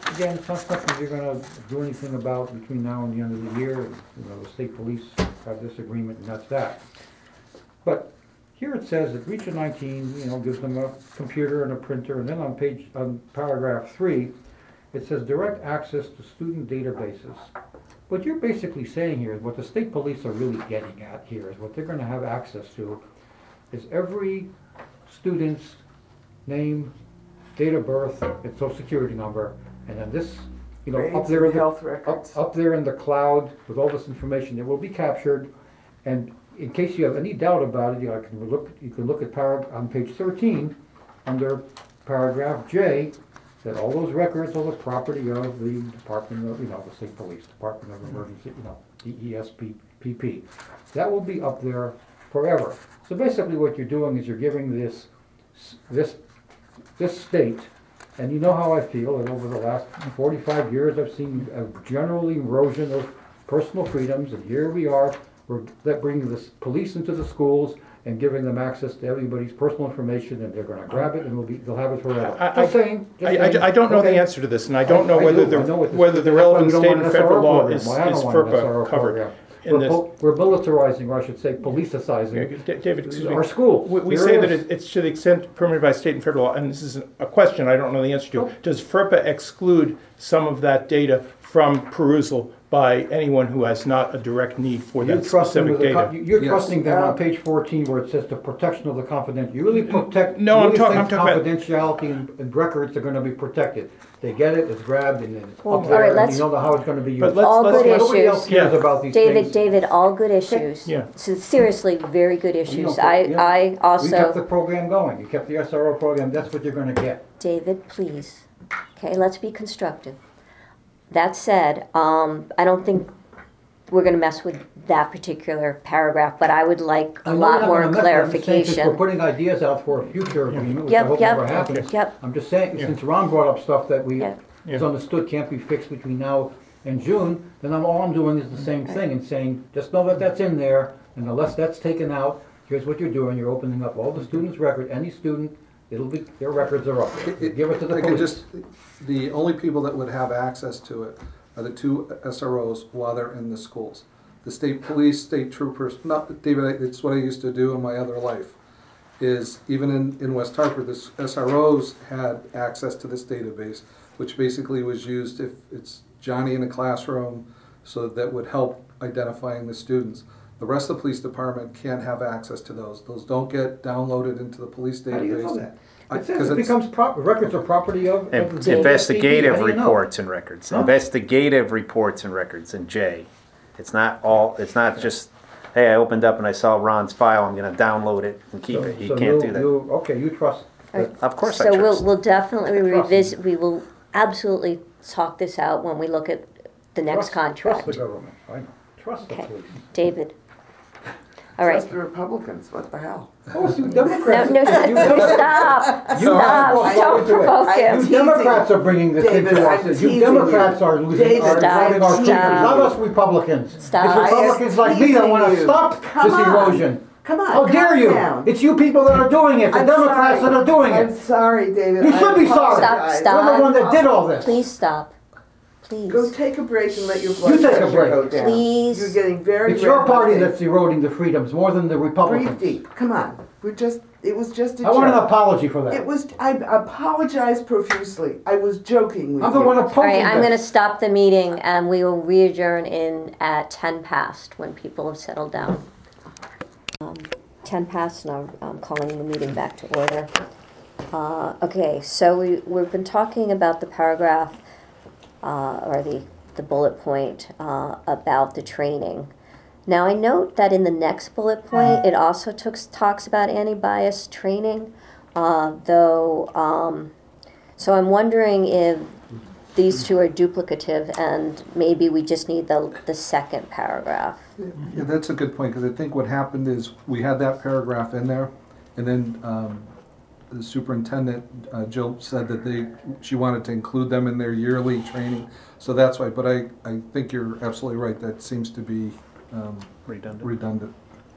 Speaker 3: again, it's not something you're gonna do anything about between now and the end of the year. You know, the state police have this agreement and that's that. But here it says that Region 19, you know, gives them a computer and a printer, and then on paragraph 3, it says direct access to student databases. What you're basically saying here is what the state police are really getting at here is what they're gonna have access to is every student's name, date of birth, and social security number, and then this, you know, up
Speaker 6: Grades
Speaker 3: there,
Speaker 6: and
Speaker 3: in the-
Speaker 6: health records.
Speaker 3: up there in the cloud with all this information, it will be captured, and in case you have any doubt about it, you can look at on page 13, under paragraph J, that all those records are the property of the Department of, you know, the State Police, Department of Emergency, you know, DESPP. That will be up there forever. So basically what you're doing is you're giving this state, and you know how I feel, that over the last 45 years I've seen a general erosion of personal freedoms, and here we are, we're bringing the police into the schools and giving them access to everybody's personal information, and they're gonna grab it and they'll have it forever. Just saying.
Speaker 2: I don't know the
Speaker 3: Okay.
Speaker 2: answer to this, and I don't know
Speaker 3: I
Speaker 2: whether
Speaker 3: do. I know what this
Speaker 2: whether
Speaker 3: is.
Speaker 2: the
Speaker 3: That's why
Speaker 2: relevant
Speaker 3: we don't
Speaker 2: state
Speaker 3: want
Speaker 2: and
Speaker 3: an
Speaker 2: federal
Speaker 3: SRO
Speaker 2: law
Speaker 3: program.
Speaker 2: is
Speaker 3: Well, I don't want an
Speaker 2: FERPA
Speaker 3: SRO
Speaker 2: covered
Speaker 3: program.
Speaker 2: in this.
Speaker 3: We're militarizing, or I should say politicizing,
Speaker 2: David, excuse me.
Speaker 3: our schools.
Speaker 2: We
Speaker 3: There
Speaker 2: say
Speaker 3: it
Speaker 2: that
Speaker 3: is.
Speaker 2: it's to the extent permitted by state and federal law, and this is a question I don't know the answer to. Does FERPA exclude some of that data from perusal by anyone who has not a direct need for
Speaker 3: You
Speaker 2: that
Speaker 3: trust them
Speaker 2: specific
Speaker 3: with
Speaker 2: data?
Speaker 3: you're
Speaker 5: Yes.
Speaker 3: trusting them on page 14 where it says the protection of the confidential. You really protect,
Speaker 2: No,
Speaker 3: you
Speaker 2: I'm
Speaker 3: really
Speaker 2: talking
Speaker 3: think
Speaker 2: about-
Speaker 3: confidentiality and records are gonna be protected. They get it, it's grabbed, and then it's
Speaker 1: Well,
Speaker 3: up
Speaker 1: all
Speaker 3: there,
Speaker 1: right,
Speaker 3: and
Speaker 1: let's-
Speaker 3: you know how it's gonna be
Speaker 2: But
Speaker 3: used.
Speaker 2: let's-
Speaker 1: All
Speaker 2: let's-
Speaker 1: good
Speaker 3: Nobody else
Speaker 1: issues.
Speaker 3: cares
Speaker 2: Yeah.
Speaker 3: about these things.
Speaker 1: David, all good issues.
Speaker 2: Yeah.
Speaker 1: So seriously, very good
Speaker 3: You
Speaker 1: issues.
Speaker 3: know,
Speaker 1: I
Speaker 3: you kept
Speaker 1: also,
Speaker 3: the program going, you kept the SRO program, that's what you're gonna get.
Speaker 1: David, please. Okay, let's be constructive. That said, I don't think we're gonna mess with that particular paragraph, but I would like
Speaker 3: I
Speaker 1: a
Speaker 3: know
Speaker 1: lot
Speaker 3: you're not
Speaker 1: more
Speaker 3: gonna mess with it. I'm just saying, since We're
Speaker 1: clarification.
Speaker 3: putting ideas out for a future agreement, which I
Speaker 1: Yep,
Speaker 3: hope
Speaker 1: yep,
Speaker 3: never happens.
Speaker 1: yep.
Speaker 3: I'm just saying,
Speaker 2: Yeah.
Speaker 3: since Ron brought up stuff that we,
Speaker 1: Yeah.
Speaker 3: it's
Speaker 2: Yeah.
Speaker 3: understood can't be fixed between now and June, then all I'm doing is the same thing and saying, just know that that's in there, and unless that's taken out, here's what you're doing, you're opening up all the students' record, any student, their records are up there. Give it to the
Speaker 5: I can
Speaker 3: police.
Speaker 5: the only people that would have access to it are the 2 SROs while they're in the schools. The state police, state troopers, not, David, it's what I used to do in my other life, is even in West Hartford, the SROs had access to this database, which basically was used if it's Johnny in a classroom, so that would help identifying the students. The rest of the police department can't have access to those. Those don't get downloaded into the police database.
Speaker 3: How do you know that?
Speaker 5: I-
Speaker 3: It says
Speaker 5: 'cause
Speaker 3: it
Speaker 5: it's-
Speaker 3: becomes records are property of the
Speaker 4: It's
Speaker 3: DSPP.
Speaker 4: investigative
Speaker 3: How do you know?
Speaker 4: reports and records.
Speaker 3: Huh?
Speaker 4: Investigative reports and records in J. It's not just, hey, I opened up and I saw Ron's file, I'm gonna download it and keep it. You
Speaker 3: So
Speaker 4: can't do that.
Speaker 3: Okay, you trust.
Speaker 4: Of course I
Speaker 1: So
Speaker 4: trust.
Speaker 1: we'll definitely
Speaker 3: Trust me.
Speaker 1: revisit, we will absolutely talk this out when we look at the next
Speaker 3: Trust
Speaker 1: contract.
Speaker 3: the government, I know. Trust the
Speaker 1: Okay.
Speaker 3: police.
Speaker 1: David. All right.
Speaker 6: Trust the Republicans, what the hell?
Speaker 3: Oh, you
Speaker 1: No,
Speaker 3: Democrats.
Speaker 1: no,
Speaker 3: You
Speaker 1: stop,
Speaker 3: You
Speaker 1: stop, don't provoke
Speaker 6: I-
Speaker 1: him.
Speaker 3: You Democrats are bringing this
Speaker 6: David,
Speaker 3: into
Speaker 6: I'm
Speaker 3: us.
Speaker 6: teasing
Speaker 3: You Democrats
Speaker 6: you.
Speaker 3: are losing,
Speaker 6: David,
Speaker 3: are running our
Speaker 1: stop,
Speaker 3: country, not
Speaker 1: stop.
Speaker 3: us Republicans.
Speaker 1: Stop.
Speaker 3: It's
Speaker 1: I am
Speaker 3: Republicans like me that wanna
Speaker 6: teasing you.
Speaker 3: stop
Speaker 6: Come
Speaker 3: this
Speaker 6: on.
Speaker 3: erosion.
Speaker 6: Come on,
Speaker 3: How dare
Speaker 6: calm
Speaker 3: you?
Speaker 6: down.
Speaker 3: It's you people that are doing it, the
Speaker 6: I'm
Speaker 3: Democrats
Speaker 6: sorry.
Speaker 3: that are doing
Speaker 6: I'm
Speaker 3: it.
Speaker 6: sorry, David.
Speaker 3: You
Speaker 6: I
Speaker 3: should be sorry.
Speaker 6: apologize.
Speaker 1: Stop,
Speaker 3: You're the one that did all this.
Speaker 1: Please stop. Please.
Speaker 6: Go take a break and let your blood
Speaker 3: You take a
Speaker 6: pressure
Speaker 3: break.
Speaker 6: go down.
Speaker 1: Please.
Speaker 6: You're getting very
Speaker 3: It's your
Speaker 6: red
Speaker 3: party
Speaker 6: hot.
Speaker 3: that's eroding the freedoms more than the
Speaker 6: Breathe
Speaker 3: Republicans.
Speaker 6: deep. Come on. It was just a
Speaker 3: I want an
Speaker 6: joke.
Speaker 3: apology for that.
Speaker 6: I apologize profusely. I was joking with
Speaker 3: I'm the
Speaker 6: you.
Speaker 3: one
Speaker 1: All
Speaker 3: opposing
Speaker 1: right, I'm going to
Speaker 3: this.
Speaker 1: stop the meeting and we will re-adjourn at 10 past when people have settled down. 10 past and I'm calling the meeting back to order. Okay, so we've been talking about the paragraph or the bullet point about the training. Now I note that in the next bullet point, it also talks about anti-bias training, though, so I'm wondering if these two are duplicative and maybe we just need the second paragraph.
Speaker 5: Yeah, that's a good point, because I think what happened is we had that paragraph in there, and then the superintendent, Jill, said that she wanted to include them in their yearly training, so that's why, but I think you're absolutely right, that seems to be redundant.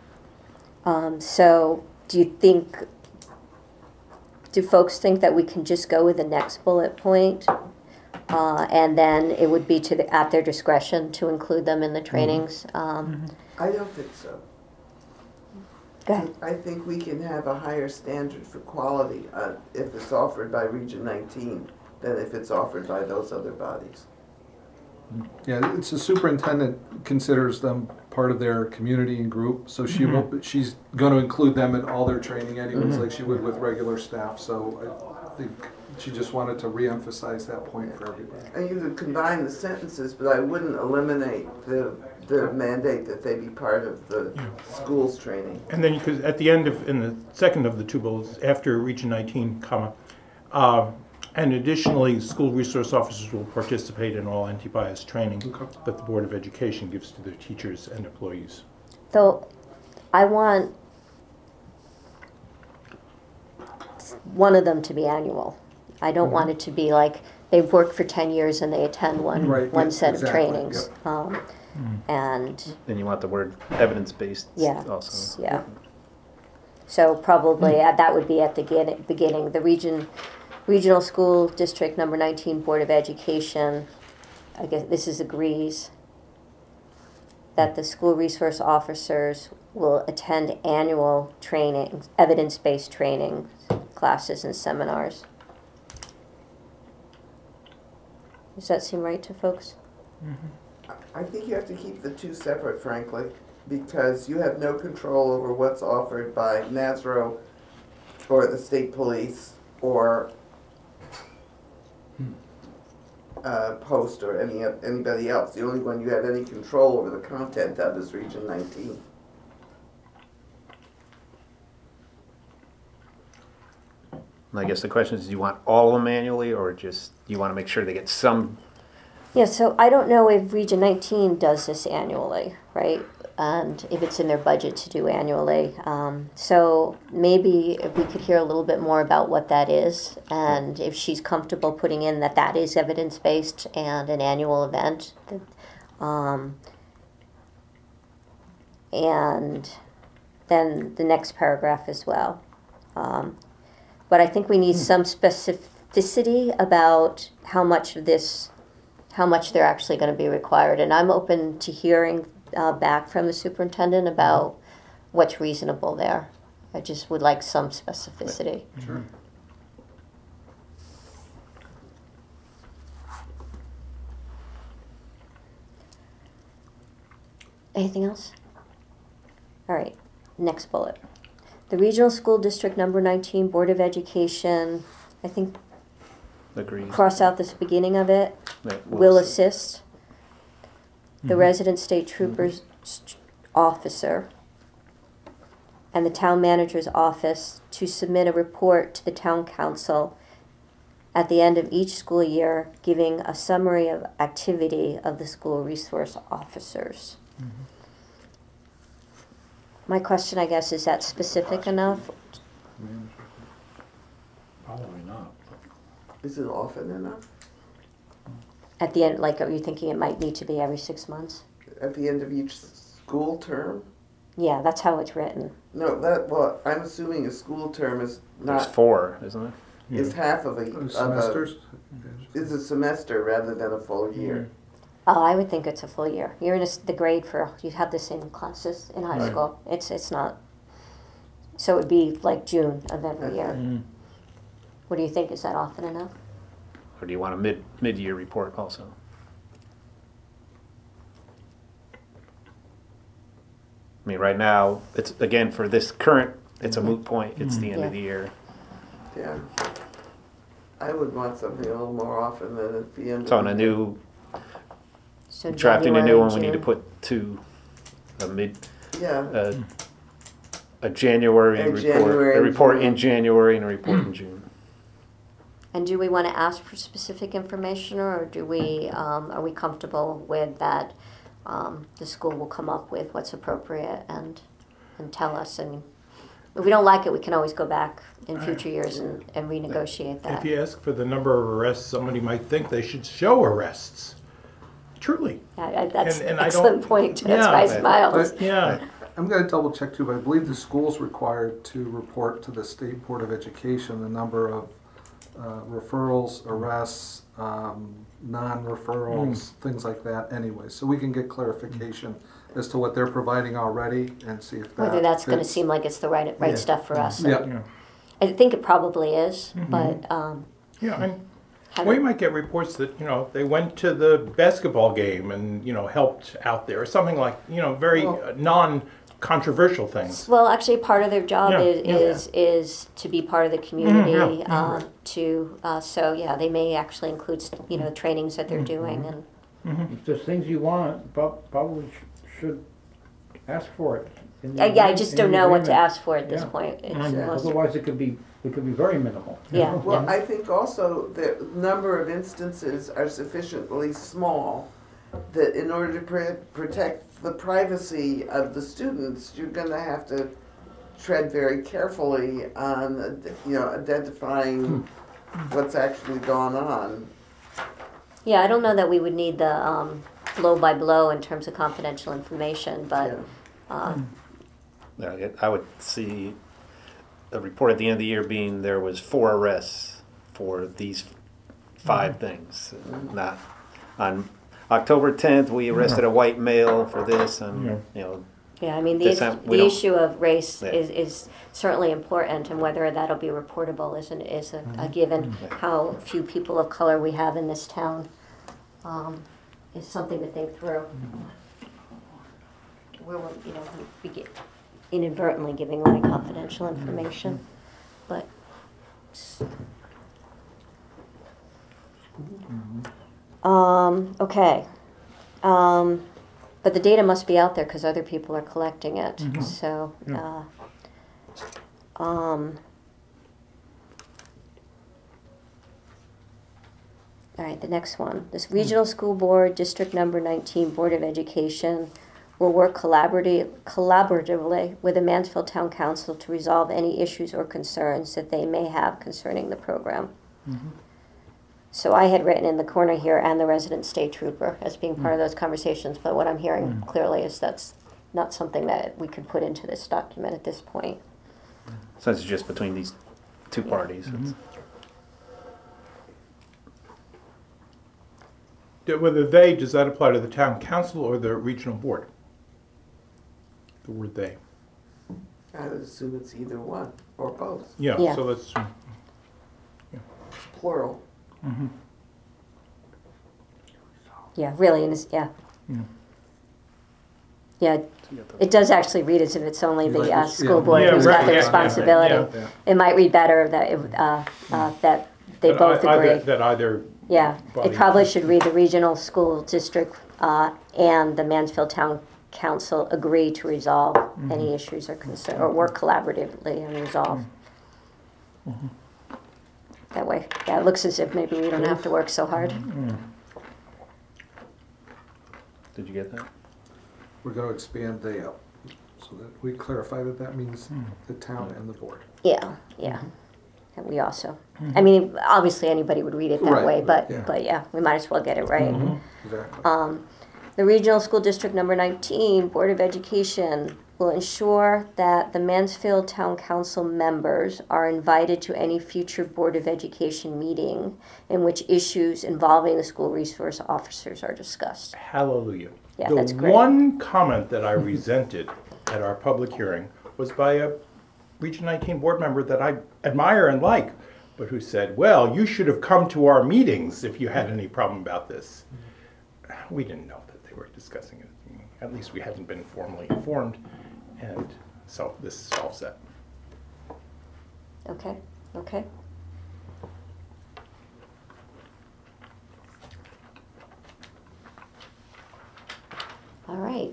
Speaker 1: So do folks think that we can just go with the next bullet point? And then it would be at their discretion to include them in the trainings.
Speaker 6: I don't think so.
Speaker 1: Go ahead.
Speaker 6: I think we can have a higher standard for quality if it's offered by Region 19 than if it's offered by those other bodies.
Speaker 5: Yeah, it's the superintendent considers them part of their community and group, so she's going to include them in all their training anyways, like she would with regular staff. So I think she just wanted to reemphasize that point for everybody.
Speaker 6: And you could combine the sentences, but I wouldn't eliminate the mandate that they be part of the school's training.
Speaker 2: And then you could, at the end of, in the second of the two bullets, after Region 19, comma, and additionally, school resource officers will participate in all anti-bias training that the Board of Education gives to their teachers and employees.
Speaker 1: So I want one of them to be annual. I don't want it to be like they've worked for 10 years and they attend one
Speaker 5: Right,
Speaker 1: set
Speaker 5: exactly,
Speaker 1: of trainings. And
Speaker 4: Then you want the word evidence-based
Speaker 1: yeah,
Speaker 4: also.
Speaker 1: yeah. So probably that would be at the beginning. The Regional School District Number 19 Board of Education, I guess this agrees that the school resource officers will attend annual trainings, evidence-based training classes and seminars. Does that seem right to folks?
Speaker 6: I think you have to keep the two separate, frankly, because you have no control over what's offered by NASRO or the state police or Post or anybody else. The only one you have any control over the content of is Region 19.
Speaker 4: And I guess the question is, do you want all of them manually, or just you want to make sure they get some?
Speaker 1: Yeah, so I don't know if Region 19 does this annually, right? And if it's in their budget to do annually. So maybe if we could hear a little bit more about what that is, and if she's comfortable putting in that is evidence-based and an annual event. And then the next paragraph as well. But I think we need some specificity about how much they're actually going to be required. And I'm open to hearing back from the superintendent about what's reasonable there. I just would like some specificity.
Speaker 5: Sure.
Speaker 1: Anything else? All right, next bullet. The Regional School District Number 19 Board of Education, I think
Speaker 4: Agrees.
Speaker 1: cross out this beginning of it,
Speaker 4: Yeah,
Speaker 1: will assist the resident state trooper's officer and the town manager's office to submit a report to the town council at the end of each school year, giving a summary of activity of the school resource officers. My question, I guess, is that specific enough?
Speaker 3: Probably not.
Speaker 6: Is it often enough?
Speaker 1: At the end, like, are you thinking it might need to be every 6 months?
Speaker 6: At the end of each school term?
Speaker 1: Yeah, that's how it's written.
Speaker 6: No, I'm assuming a school term is
Speaker 4: There's
Speaker 6: not,
Speaker 4: 4, isn't it?
Speaker 6: is half of
Speaker 5: Semesters?
Speaker 6: is a semester rather than a full year.
Speaker 1: Oh, I would think it's a full year. You're in the grade you have the same classes in high
Speaker 2: Right.
Speaker 1: school. It's not. So it would be like June of every year.
Speaker 2: Mm.
Speaker 1: What do you think? Is that often enough?
Speaker 4: Or do you want a mid-year report also? I mean, right now, it's, again, for this current, it's a moot point. It's the end of the year.
Speaker 6: Yeah. I would want something a little more often than at the end.
Speaker 4: So
Speaker 6: of
Speaker 4: on a
Speaker 6: the year.
Speaker 4: new,
Speaker 1: So
Speaker 4: drafting a new
Speaker 1: January,
Speaker 4: one, we need to
Speaker 1: June.
Speaker 4: put
Speaker 6: Yeah.
Speaker 4: a January
Speaker 6: A
Speaker 4: report,
Speaker 6: January
Speaker 4: a
Speaker 6: and
Speaker 4: report
Speaker 6: June.
Speaker 4: in January and a report in June.
Speaker 1: And do we want to ask for specific information, or do we are we comfortable with that? The school will come up with what's appropriate and tell us. And if we don't like it, we can always go back in future years and renegotiate that.
Speaker 2: If you ask for the number of arrests, somebody might think they should show arrests. Truly.
Speaker 1: That's
Speaker 2: And
Speaker 1: an
Speaker 2: I
Speaker 1: excellent
Speaker 2: don't-
Speaker 1: point. That's
Speaker 2: Yeah.
Speaker 1: why I smiled.
Speaker 2: Yeah.
Speaker 5: I'm going to double check too, but I believe the school's required to report to the State Board of Education the number of referrals, arrests, non-referrals, things like that anyway. So we can get clarification as to what they're providing already and see if that
Speaker 1: Whether that's gonna
Speaker 5: fits.
Speaker 1: seem like it's the right
Speaker 5: Yeah.
Speaker 1: stuff for us.
Speaker 5: Yeah.
Speaker 2: Yeah,
Speaker 1: I think it probably is, but,
Speaker 2: yeah, and
Speaker 1: have
Speaker 2: we
Speaker 1: it-
Speaker 2: might get reports that, they went to the basketball game and, helped out there, or something like, very
Speaker 5: Well-
Speaker 2: non-controversial things.
Speaker 1: well, actually, part of their job
Speaker 2: Yeah,
Speaker 1: is to be part of the community,
Speaker 2: yeah,
Speaker 1: so, yeah, they may actually include, trainings that they're doing, and,
Speaker 3: If there's things you want, probably should ask for it. in the
Speaker 1: yeah, I
Speaker 3: agreement-
Speaker 1: just
Speaker 3: in
Speaker 1: don't
Speaker 3: the
Speaker 1: know what to
Speaker 3: agreement.
Speaker 1: ask for at this
Speaker 3: Yeah.
Speaker 1: point. It's
Speaker 3: And
Speaker 1: most-
Speaker 3: otherwise, it could be very minimal. you
Speaker 1: Yeah.
Speaker 3: know?
Speaker 6: Well, I think also the number of instances are sufficiently small that in order to protect the privacy of the students, you're gonna have to tread very carefully on, identifying what's actually gone on.
Speaker 1: Yeah, I don't know that we would need the blow by blow in terms of confidential information, but
Speaker 6: Yeah.
Speaker 4: I would see a report at the end of the year being there was 4 arrests for these 5 things. Not on October 10th, we arrested a white male for this, and
Speaker 1: yeah, I mean,
Speaker 4: we
Speaker 1: the
Speaker 4: don't-
Speaker 1: issue of race
Speaker 4: Yeah.
Speaker 1: is certainly important, and whether that'll be reportable is a given. How few people of color we have in this town is something to think through. We're, we get inadvertently giving away confidential information, but. Okay. But the data must be out there because other people are collecting it, so, all right, the next one. This regional school board, district number 19, Board of Education, will work collaboratively with the Mansfield Town Council to resolve any issues or concerns that they may have concerning the program. So I had written in the corner here, and the resident state trooper as being part of those conversations, but what I'm hearing clearly is that's not something that we could put into this document at this point.
Speaker 4: so it's just between these 2 parties.
Speaker 2: Whether they, does that apply to the town council or the regional board? The word they.
Speaker 6: I would assume it's either one or both,
Speaker 2: Yeah,
Speaker 1: Yeah.
Speaker 2: so let's,
Speaker 6: plural.
Speaker 1: Yeah, really, and it's, yeah, it does actually read as if it's only the
Speaker 5: Like,
Speaker 1: school
Speaker 5: yeah.
Speaker 1: board
Speaker 2: Yeah,
Speaker 1: who's
Speaker 2: right,
Speaker 1: got the
Speaker 2: yeah,
Speaker 1: responsibility.
Speaker 2: yeah.
Speaker 1: It might read better that that they both agree.
Speaker 2: That either,
Speaker 1: Yeah,
Speaker 2: body.
Speaker 1: it probably should read the regional school district and the Mansfield Town Council agree to resolve any issues or concern, or work collaboratively and resolve. That way, yeah, it looks as if maybe we don't have to work so hard.
Speaker 4: Did you get that?
Speaker 5: We're gonna expand they out, so that we clarify that that means the town and the board.
Speaker 1: Yeah, yeah. And we also, I mean, obviously anybody would read it that
Speaker 5: Right,
Speaker 1: way,
Speaker 5: right,
Speaker 1: but yeah, we might as well get it right.
Speaker 5: Exactly.
Speaker 1: The Regional School District Number 19, Board of Education, will ensure that the Mansfield Town Council members are invited to any future Board of Education meeting in which issues involving the school resource officers are discussed.
Speaker 2: hallelujah.
Speaker 1: Yeah, that's
Speaker 2: The
Speaker 1: great.
Speaker 2: one comment that I resented at our public hearing was by a Region 19 board member that I admire and like, but who said, well, you should have come to our meetings if you had any problem about this. We didn't know that they were discussing it. At least we hadn't been formally informed, and so this solves that.
Speaker 1: Okay, okay. All right,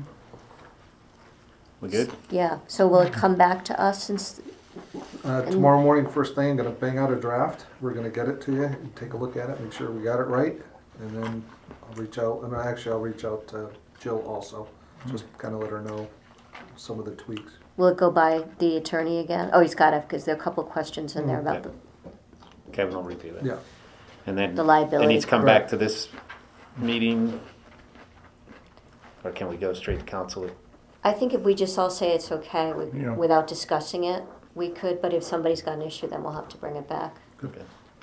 Speaker 4: We good?
Speaker 1: yeah, so will it come back to us since,
Speaker 5: Tomorrow morning, first thing, gonna bang out a draft. We're gonna get it to you, and take a look at it, make sure we got it right, and then I'll reach out, and actually I'll reach out to Jill also, just kinda let her know some of the tweaks.
Speaker 1: will it go by the attorney again? Oh, he's got it, because there are a couple questions in there about
Speaker 4: Yeah.
Speaker 1: the,
Speaker 4: Kevin will review that.
Speaker 5: Yeah,
Speaker 4: And then
Speaker 1: The liability.
Speaker 4: it needs to come
Speaker 5: Right.
Speaker 4: back to this meeting, or can we go straight to council?
Speaker 1: I think if we just all say it's okay
Speaker 2: Yeah.
Speaker 1: without discussing it, we could, but if somebody's got an issue, then we'll have to bring it back.
Speaker 4: Okay.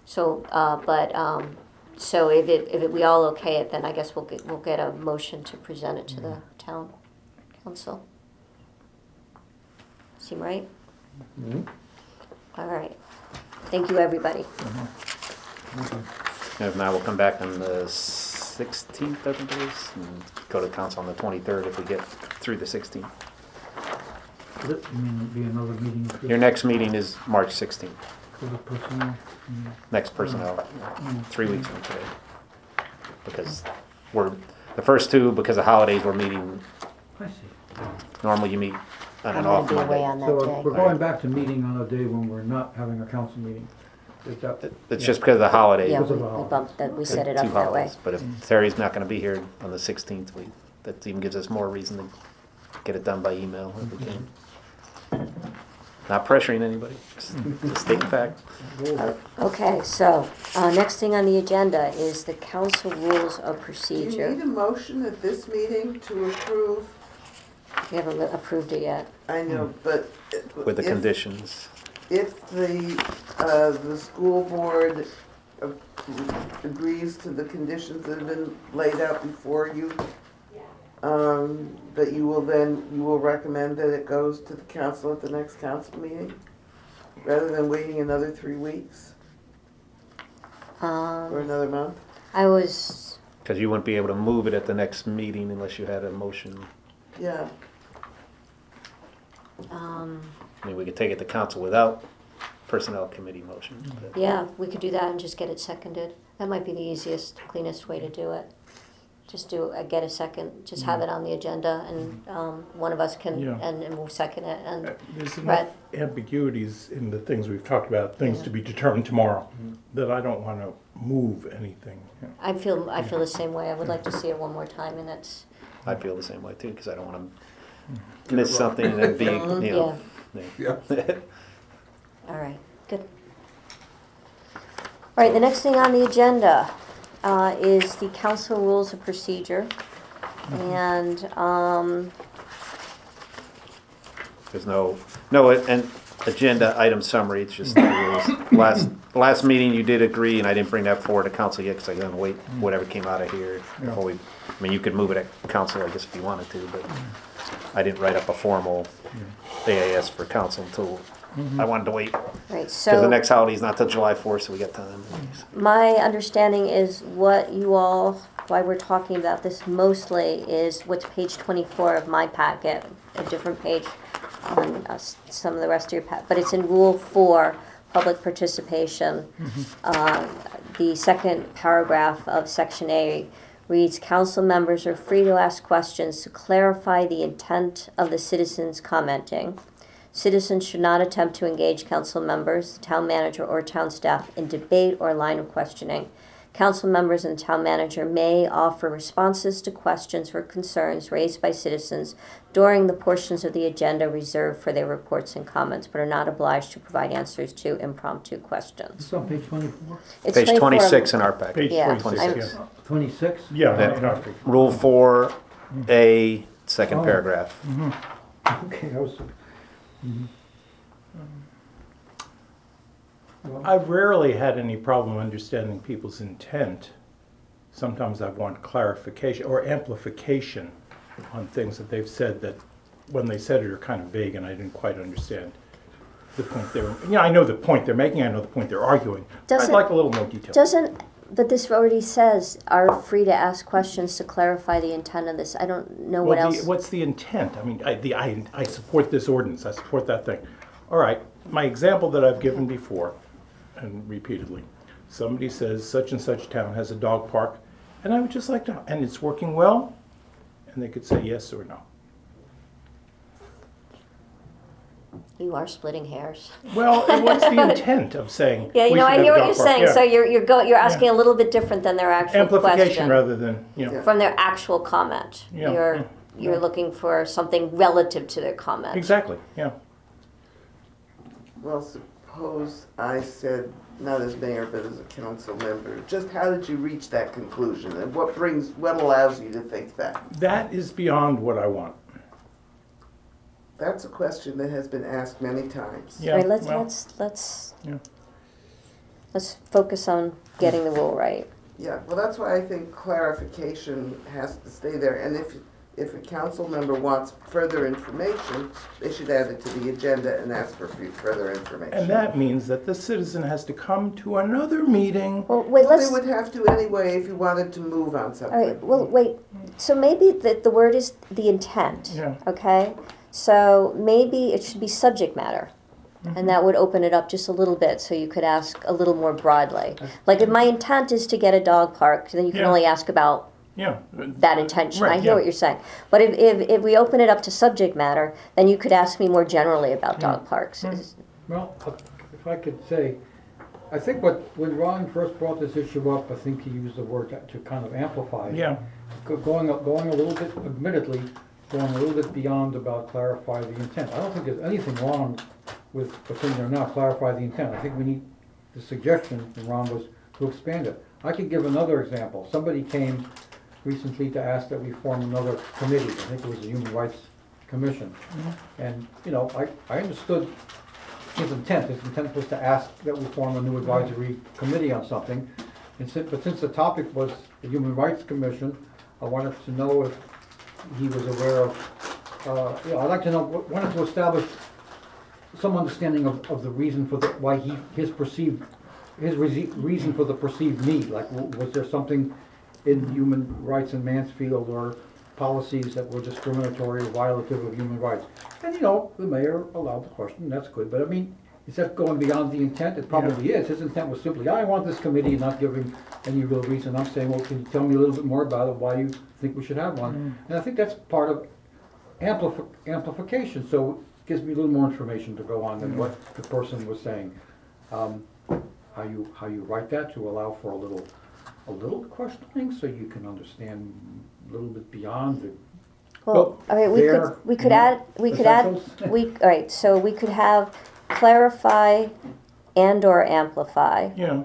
Speaker 1: So, so if we all okay it, then I guess we'll get a motion to present it to the town council. Seem right? All right. Thank you, everybody.
Speaker 4: And if not, we'll come back on the 16th, I think it is, and go to council on the 23rd if we get through the 16th.
Speaker 3: Will it be another meeting
Speaker 4: Your next meeting is March 16th,
Speaker 3: for the personnel?
Speaker 4: next personnel, 3 weeks from today. Because we're, the first two, because of holidays, we're meeting,
Speaker 3: I see.
Speaker 4: normally you meet on
Speaker 1: I'm
Speaker 4: an off
Speaker 1: gonna be away
Speaker 4: Monday.
Speaker 1: on that
Speaker 3: So
Speaker 1: day.
Speaker 3: we're going back to meeting on a day when we're not having a council meeting. Is that?
Speaker 4: It's just because of the holidays.
Speaker 1: Yeah,
Speaker 3: Because
Speaker 1: we
Speaker 3: of the
Speaker 1: bumped that, we set it
Speaker 4: Two
Speaker 1: up that way.
Speaker 4: holidays. But if Terry's not gonna be here on the 16th, that even gives us more reason to get it done by email if we can. Not pressuring anybody, just stating fact.
Speaker 1: Okay, so, next thing on the agenda is the council rules of
Speaker 6: Do you
Speaker 1: procedure.
Speaker 6: need a motion at this meeting to approve?
Speaker 1: We haven't approved it yet.
Speaker 6: I know, but.
Speaker 4: With the
Speaker 6: if-
Speaker 4: conditions.
Speaker 6: If the school board agrees to the conditions that have been laid out before you, that you will recommend that it goes to the council at the next council meeting, rather than waiting another 3 weeks or another month?
Speaker 1: I was,
Speaker 4: Because you wouldn't be able to move it at the next meeting unless you had a motion.
Speaker 6: Yeah,
Speaker 4: I mean, we could take it to council without personnel committee motion. but-
Speaker 1: yeah, we could do that and just get it seconded. That might be the easiest, cleanest way to do it. Just get a second, just have it on the agenda and, one of us can,
Speaker 2: Yeah.
Speaker 1: and we'll second it and,
Speaker 2: There's
Speaker 1: Right.
Speaker 2: enough ambiguities in the things we've talked about, things to be determined tomorrow, that I don't want to move anything.
Speaker 1: I feel the same way. I would like to see it one more time and it's,
Speaker 4: I feel the same way too, because I don't want to miss something and then be, you know.
Speaker 5: Yeah.
Speaker 1: all right, good. All right, the next thing on the agenda is the council rules of procedure. And,
Speaker 4: There's no, and agenda item summary, it's just the rules. Last meeting you did agree, and I didn't bring that forward to council yet, because I'm gonna wait whatever came out of here before we, I mean, you could move it at council, I guess, if you wanted to, but I didn't write up a formal AAS for council until, I wanted to wait,
Speaker 1: right,
Speaker 4: because the
Speaker 1: so
Speaker 4: next holiday's not till July 4th, so we got time.
Speaker 1: my understanding is what you all, why we're talking about this mostly is what's page 24 of my packet, a different page on some of the rest of your packet, but it's in Rule 4, public participation. The second paragraph of Section A reads, council members are free to ask questions to clarify the intent of the citizens commenting. Citizens should not attempt to engage council members, the town manager, or town staff in debate or line of questioning. Council members and the town manager may offer responses to questions or concerns raised by citizens during the portions of the agenda reserved for their reports and comments, but are not obliged to provide answers to impromptu questions.
Speaker 3: It's on page 24?
Speaker 1: It's
Speaker 4: Page
Speaker 1: 24
Speaker 4: 26 in our packet.
Speaker 2: Page
Speaker 1: Yeah,
Speaker 2: 26, yeah.
Speaker 3: 26?
Speaker 2: Yeah,
Speaker 4: Yeah.
Speaker 2: no,
Speaker 4: Rule 4A, second
Speaker 3: Oh.
Speaker 4: paragraph.
Speaker 3: Okay, I was.
Speaker 2: I've rarely had any problem understanding people's intent. Sometimes I've wanted clarification or amplification on things that they've said that when they said it are kind of vague and I didn't quite understand the point they were, I know the point they're making, I know the point they're arguing. I'd
Speaker 1: Doesn't-
Speaker 2: like a little more detail.
Speaker 1: But this already says, are free to ask questions to clarify the intent of this. I don't know what
Speaker 2: Well,
Speaker 1: else.
Speaker 2: what's the intent? I mean, I support this ordinance, I support that thing. All right, my example that I've given before, and repeatedly, somebody says such and such town has a dog park, and I would just like to, and it's working well, and they could say yes or no.
Speaker 1: You are splitting hairs.
Speaker 2: Well, what's the intent of saying?
Speaker 1: Yeah,
Speaker 2: we
Speaker 1: I
Speaker 2: should
Speaker 1: hear
Speaker 2: have a
Speaker 1: what you're
Speaker 2: dog park?
Speaker 1: saying.
Speaker 2: Yeah.
Speaker 1: So you're asking a little bit different than their actual
Speaker 2: Amplification
Speaker 1: question.
Speaker 2: rather than,
Speaker 1: From their actual comment.
Speaker 2: Yeah.
Speaker 1: You're looking for something relative to their comment.
Speaker 2: exactly, yeah.
Speaker 6: well, suppose I said, not as mayor, but as a council member, just how did you reach that conclusion? And what allows you to think that?
Speaker 2: That is beyond what I want.
Speaker 6: That's a question that has been asked many times.
Speaker 2: Yeah,
Speaker 1: All right,
Speaker 2: well,
Speaker 1: let's
Speaker 2: yeah.
Speaker 1: Let's focus on getting the rule right.
Speaker 6: Yeah, well, that's why I think clarification has to stay there, and if a council member wants further information, they should add it to the agenda and ask for further information.
Speaker 2: And that means that the citizen has to come to another meeting.
Speaker 1: Well, wait,
Speaker 6: Well,
Speaker 1: let's,
Speaker 6: they would have to anyway if you wanted to move on
Speaker 1: all
Speaker 6: something.
Speaker 1: right, well, wait, so maybe the word is the intent,
Speaker 2: Yeah.
Speaker 1: okay? So maybe it should be subject matter. And that would open it up just a little bit, so you could ask a little more broadly. Like, if my intent is to get a dog park, then you can
Speaker 2: Yeah.
Speaker 1: only ask about
Speaker 2: Yeah.
Speaker 1: that intention.
Speaker 2: Right,
Speaker 1: I hear
Speaker 2: yeah.
Speaker 1: what you're saying. But if we open it up to subject matter, then you could ask me more generally about dog parks.
Speaker 3: Well, if I could say, I think when Ron first brought this issue up, I think he used the word to kind of amplify it.
Speaker 2: Yeah.
Speaker 3: Going a little bit, admittedly, going a little bit beyond about clarify the intent. I don't think there's anything wrong with putting there now, clarify the intent. I think we need, the suggestion from Ron was to expand it. I could give another example. Somebody came recently to ask that we form another committee. I think it was the Human Rights Commission. And, you know, I understood his intent. His intent was to ask that we form a new advisory committee on something. But since the topic was the Human Rights Commission, I wanted to know if he was aware of, I'd like to know, wanted to establish some understanding of the reason for why his reason for the perceived need. Like, was there something in human rights in Mansfield or policies that were discriminatory or violative of human rights? And, you know, the mayor allowed the question, that's good, but I mean, is that going beyond the intent? It probably is. His intent was simply, I want this committee, not giving any real reason. I'm saying, well, can you tell me a little bit more about it, why you think we should have one? And I think that's part of amplification, so it gives me a little more information to go on than what the person was saying. How you write that to allow for a little questioning, so you can understand a little bit beyond the
Speaker 1: Well, all right, we could add, all right, so we could have clarify and/or amplify.
Speaker 2: Yeah.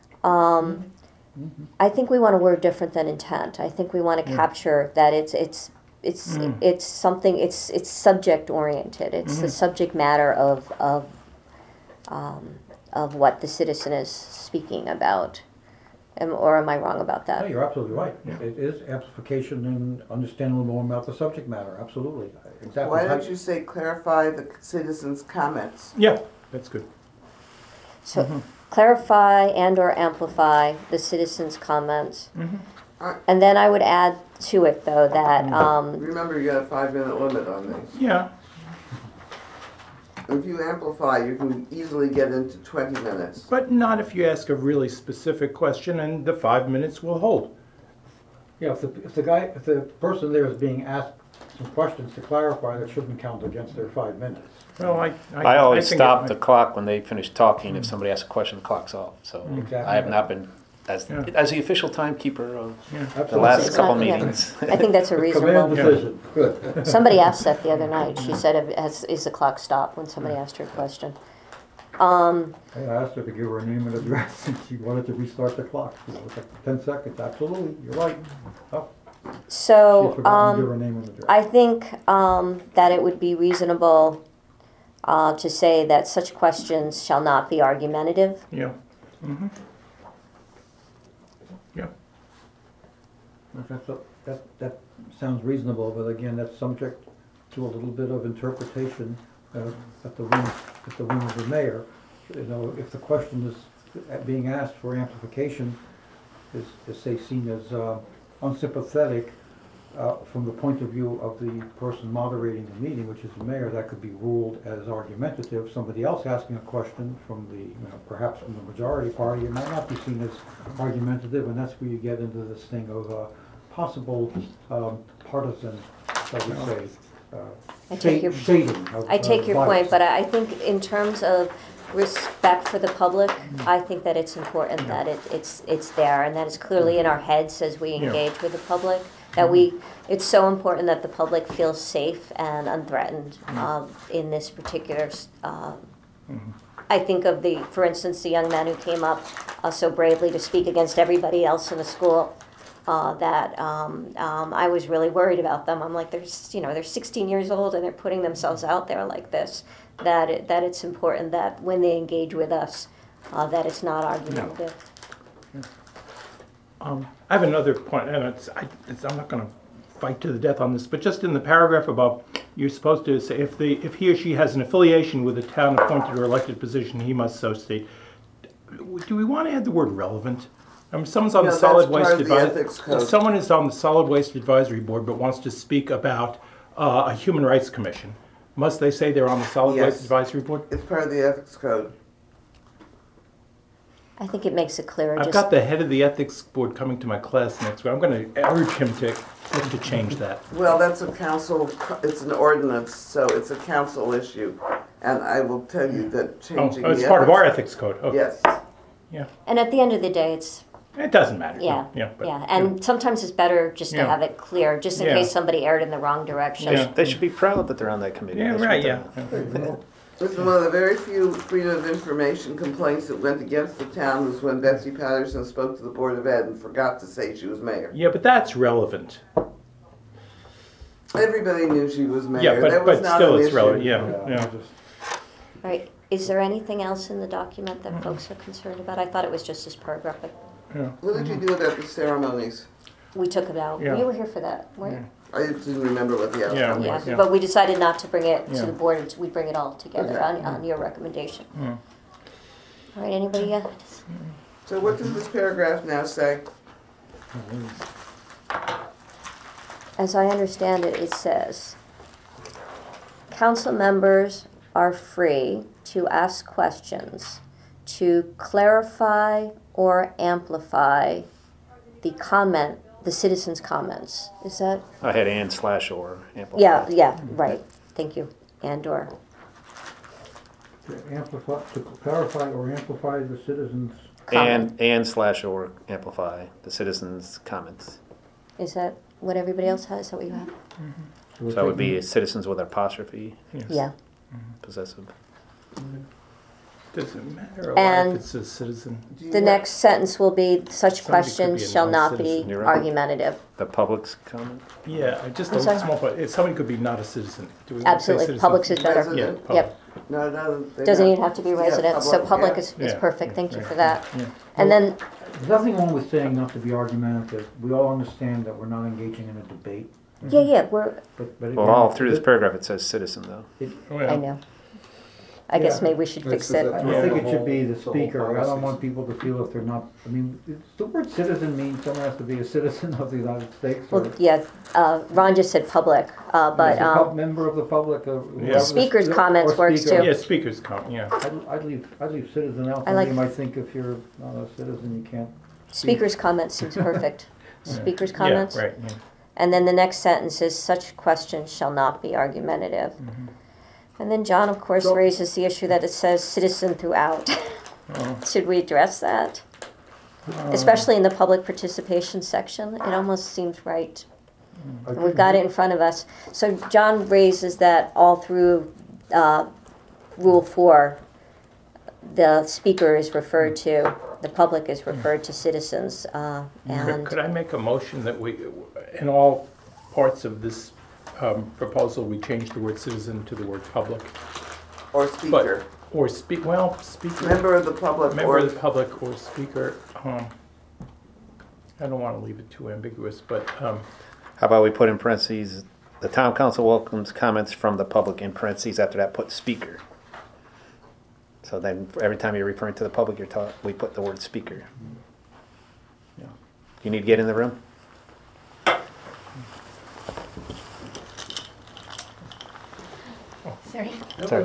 Speaker 1: I think we want a word different than intent. I think we want to capture that it's something, it's subject oriented. It's the subject matter of what the citizen is speaking about. Or am I wrong about
Speaker 3: No,
Speaker 1: that?
Speaker 3: you're absolutely right. It is amplification and understand a little more about the subject matter, absolutely. Exactly.
Speaker 6: Why don't you say clarify the citizens' comments?
Speaker 2: Yeah, that's good.
Speaker 1: So clarify and/or amplify the citizens' comments.
Speaker 6: Mm-hmm.
Speaker 1: And then I would add to it, though, that
Speaker 6: Remember, you got a 5-minute limit on these.
Speaker 2: Yeah.
Speaker 6: If you amplify, you can easily get into 20 minutes.
Speaker 2: But not if you ask a really specific question and the 5 minutes will hold.
Speaker 3: Yeah, if the person there is being asked some questions to clarify, that shouldn't count against their 5 minutes.
Speaker 2: Well,
Speaker 7: I always
Speaker 2: think
Speaker 7: stop
Speaker 2: it
Speaker 7: the
Speaker 2: might-
Speaker 7: clock when they finish talking. If somebody asks a question, the clock's off. So
Speaker 3: Exactly.
Speaker 7: I have not been as the official timekeeper of the
Speaker 3: Absolutely.
Speaker 7: last
Speaker 1: It's
Speaker 7: couple
Speaker 1: not- yeah.
Speaker 7: meetings.
Speaker 1: I think that's a
Speaker 3: Command
Speaker 1: reasonable.
Speaker 3: decision, good.
Speaker 1: Somebody asked that the other night. She said, "Is the clock stopped?" When somebody asked her a question.
Speaker 3: I asked her to give her a name and address, and she wanted to restart the clock. You know, it's like 10 seconds, absolutely, you're right. Oh, she
Speaker 1: So
Speaker 3: forgot to give her name and address.
Speaker 1: I think that it would be reasonable to say that such questions shall not be argumentative.
Speaker 2: Yeah. Yeah.
Speaker 3: That sounds reasonable, but again, that's subject to a little bit of interpretation at the whim of the mayor. You know, if the question is being asked for amplification is say seen as unsympathetic from the point of view of the person moderating the meeting, which is the mayor, that could be ruled as argumentative. Somebody else asking a question from perhaps from the majority party, it might not be seen as argumentative, and that's where you get into this thing of possible partisan, shall we say,
Speaker 1: I take your-
Speaker 3: shading of
Speaker 1: I take your
Speaker 3: bias.
Speaker 1: point, but I think in terms of respect for the public, I think that it's important that it's there and that it's clearly in our heads as we
Speaker 2: Yeah.
Speaker 1: engage with the public. That it's so important that the public feels safe and unthreatened in this particular. I think of for instance, the young man who came up so bravely to speak against everybody else in the school. That I was really worried about them. I'm like, they're 16 years old and they're putting themselves out there like this. That it's important that when they engage with us, that it's not argumentative.
Speaker 2: I have another point, and I'm not going to fight to the death on this, but just in the paragraph above, you're supposed to say if he or she has an affiliation with a town appointed or elected position, he must so state. Do we want to add the word relevant? Someone's on
Speaker 6: No,
Speaker 2: the solid
Speaker 6: that's
Speaker 2: waste
Speaker 6: part of the
Speaker 2: advisory.
Speaker 6: ethics code.
Speaker 2: Someone is on the solid waste advisory board, but wants to speak about a human rights commission. Must they say they're on the solid
Speaker 6: Yes.
Speaker 2: waste advisory board?
Speaker 6: It's part of the ethics code.
Speaker 1: I think it makes it clearer.
Speaker 2: I've
Speaker 1: just
Speaker 2: got the head of the ethics board coming to my class next week. I'm going to urge him to change that.
Speaker 6: Well, that's a council, it's an ordinance, so it's a council issue. And I will tell you that changing the
Speaker 2: Oh, it's part of our ethics code. Okay.
Speaker 6: Yes.
Speaker 2: Yeah.
Speaker 1: And at the end of the day, it's
Speaker 2: It doesn't matter.
Speaker 1: yeah,
Speaker 2: But,
Speaker 1: and sometimes it's better just to
Speaker 2: Yeah.
Speaker 1: have it clear, just in
Speaker 2: Yeah.
Speaker 1: case somebody erred in the wrong direction.
Speaker 2: Yeah.
Speaker 7: They should be proud that they're on that committee.
Speaker 2: Yeah,
Speaker 7: They should
Speaker 2: right,
Speaker 7: be-
Speaker 2: yeah.
Speaker 6: This is one of the very few freedom of information complaints that went against the town was when Betsy Patterson spoke to the Board of Ed and forgot to say she was mayor.
Speaker 2: Yeah, but that's relevant.
Speaker 6: Everybody knew she was mayor.
Speaker 2: Yeah,
Speaker 6: That was
Speaker 2: but
Speaker 6: not
Speaker 2: still
Speaker 6: an
Speaker 2: it's
Speaker 6: issue.
Speaker 2: relevant, yeah.
Speaker 1: All right, is there anything else in the document that folks are concerned about? I thought it was just this paragraph, but
Speaker 6: What did you do about the ceremonies?
Speaker 1: we took it out.
Speaker 2: Yeah.
Speaker 1: You were here for that, weren't you?
Speaker 6: I didn't remember what the
Speaker 2: Yeah.
Speaker 6: outcome
Speaker 1: Yeah,
Speaker 6: was.
Speaker 2: Yeah.
Speaker 1: but we decided not to bring it
Speaker 2: Yeah.
Speaker 1: to the board, and we bring it all together
Speaker 6: Okay.
Speaker 1: on your recommendation.
Speaker 2: Yeah.
Speaker 1: All right, anybody else?
Speaker 6: So what does this paragraph now say?
Speaker 1: As I understand it, it says, council members are free to ask questions, to clarify or amplify the citizens' comments. Is that?
Speaker 7: I had and/or amplify.
Speaker 1: Yeah, right. Thank you. And/or.
Speaker 3: To clarify or amplify the citizens'
Speaker 7: And/or amplify the citizens' comments.
Speaker 1: Is that what everybody else has? Is that what you have?
Speaker 7: So that would be citizens with apostrophe,
Speaker 2: Yes.
Speaker 1: Yeah.
Speaker 7: possessive.
Speaker 2: Does it matter a lot
Speaker 1: And
Speaker 2: if it's a citizen?
Speaker 6: Do you
Speaker 1: The
Speaker 6: have-
Speaker 1: next sentence will be, such
Speaker 2: Somebody could be
Speaker 1: questions
Speaker 2: a
Speaker 1: shall not be
Speaker 2: non-citizen.
Speaker 7: You're right.
Speaker 1: argumentative.
Speaker 7: The public's comment.
Speaker 2: Yeah, just
Speaker 1: I'm
Speaker 2: a
Speaker 1: sorry?
Speaker 2: small point. Somebody could be not a citizen. Do we want to say
Speaker 1: Absolutely,
Speaker 2: citizen?
Speaker 1: public is better.
Speaker 6: Resident?
Speaker 2: Yeah, public.
Speaker 1: Yep,
Speaker 6: No, they
Speaker 1: doesn't
Speaker 6: don't.
Speaker 1: even have to be
Speaker 6: Yeah,
Speaker 1: resident, so public
Speaker 6: yeah.
Speaker 1: is
Speaker 2: Yeah.
Speaker 1: perfect, thank you
Speaker 2: Right.
Speaker 1: for that.
Speaker 2: Yeah.
Speaker 1: And then,
Speaker 3: There's nothing wrong with saying not to be argumentative. We all understand that we're not engaging in a debate.
Speaker 1: yeah,
Speaker 3: But
Speaker 7: Well,
Speaker 3: again,
Speaker 7: all through this paragraph it says citizen though.
Speaker 2: Well,
Speaker 1: I know. I guess
Speaker 3: Yeah.
Speaker 1: maybe we should fix
Speaker 5: It's just
Speaker 1: it.
Speaker 5: that-
Speaker 3: I think it should be the
Speaker 5: The whole
Speaker 3: speaker. I don't
Speaker 5: policy.
Speaker 3: want people to feel if they're not, I mean, the word citizen means someone has to be a citizen of the United States or
Speaker 1: Well, yeah, Ron just said public, but,
Speaker 3: a member of the public.
Speaker 2: Yeah.
Speaker 1: Speaker's comments
Speaker 3: or
Speaker 1: works
Speaker 3: speaker.
Speaker 1: too.
Speaker 2: Yeah, speakers come, yeah.
Speaker 3: I'd leave citizen out.
Speaker 1: I like-
Speaker 3: Somebody might think if you're not a citizen, you can't.
Speaker 1: Speaker's comments seems perfect. Speaker's comments.
Speaker 2: Yeah, right, yeah.
Speaker 1: And then the next sentence is, such questions shall not be argumentative. And then John, of course,
Speaker 3: So-
Speaker 1: raises the issue that it says citizen throughout.
Speaker 2: Oh.
Speaker 1: Should we address that? Especially in the public participation section, it almost seems right. And we've got it in front of us. So John raises that all through Rule 4, the speaker is referred to, the public is referred to citizens, and
Speaker 2: Could I make a motion that we, in all parts of this proposal, we change the word citizen to the word public?
Speaker 6: Or speaker.
Speaker 2: Or speaker.
Speaker 6: Member of the public
Speaker 2: Member
Speaker 6: or
Speaker 2: of the public or speaker. I don't want to leave it too ambiguous, but
Speaker 7: How about we put in parentheses, the town council welcomes comments from the public, in parentheses after that put speaker. So then every time you're referring to the public, we put the word speaker.
Speaker 2: Yeah.
Speaker 7: You need to get in the room?
Speaker 1: sorry.
Speaker 7: Sorry.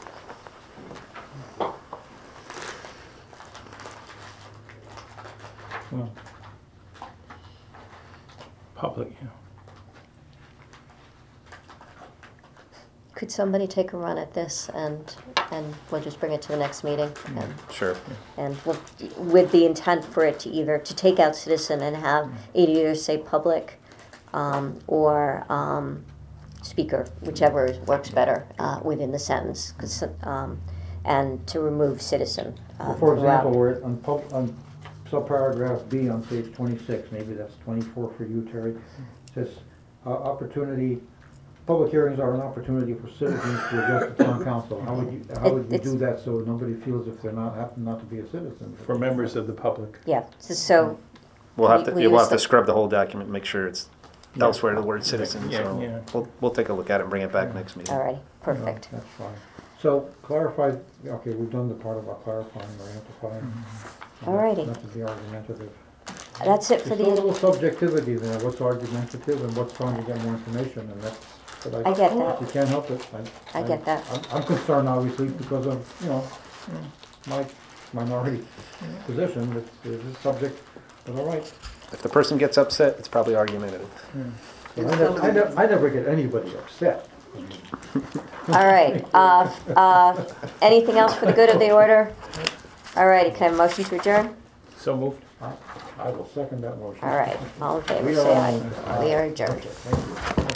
Speaker 3: Well,
Speaker 2: public, yeah.
Speaker 1: Could somebody take a run at this, and we'll just bring it to the next meeting?
Speaker 7: Sure.
Speaker 1: And with the intent for it to either to take out citizen and have it either say public or speaker, whichever works better within the sentence, and to remove citizen.
Speaker 3: For
Speaker 1: throughout.
Speaker 3: example, we're on subparagraph B on page 26, maybe that's 24 for you, Terry. It says, opportunity public hearings are an opportunity for citizens to address the town council. How would you
Speaker 1: It's-
Speaker 3: do that so nobody feels if they're not, happen not to be a citizen?
Speaker 2: For members of the public.
Speaker 1: Yeah, so,
Speaker 7: We'll have to,
Speaker 1: We
Speaker 7: you'll
Speaker 1: use
Speaker 7: have to
Speaker 1: the-
Speaker 7: scrub the whole document, make sure it's
Speaker 2: Yeah.
Speaker 7: elsewhere the word citizen,
Speaker 2: Yeah,
Speaker 7: so
Speaker 2: yeah.
Speaker 7: we'll take a look at it and bring it back next meeting.
Speaker 1: all right,
Speaker 3: No,
Speaker 1: perfect.
Speaker 3: That's fine. So clarify, okay, we've done the part about clarifying or amplifying.
Speaker 1: All righty.
Speaker 3: Not to be argumentative.
Speaker 1: That's it for
Speaker 3: There's a
Speaker 1: the,
Speaker 3: little subjectivity there, what's argumentative and what's trying to get more information, and that's, but
Speaker 1: I get that.
Speaker 3: You can't help it.
Speaker 1: I get that.
Speaker 3: I'm concerned obviously because of, my minority position, it's a subject, but all right.
Speaker 7: If the person gets upset, it's probably argumentative.
Speaker 3: I never get anybody upset.
Speaker 1: all right. Anything else for the good of the order? All righty, can I have a motion to adjourn?
Speaker 2: So moved.
Speaker 3: I will second that motion.
Speaker 1: All right, all in favor,
Speaker 3: We
Speaker 1: say
Speaker 3: are
Speaker 1: aye.
Speaker 3: on.
Speaker 1: We are adjourned.
Speaker 3: Thank you.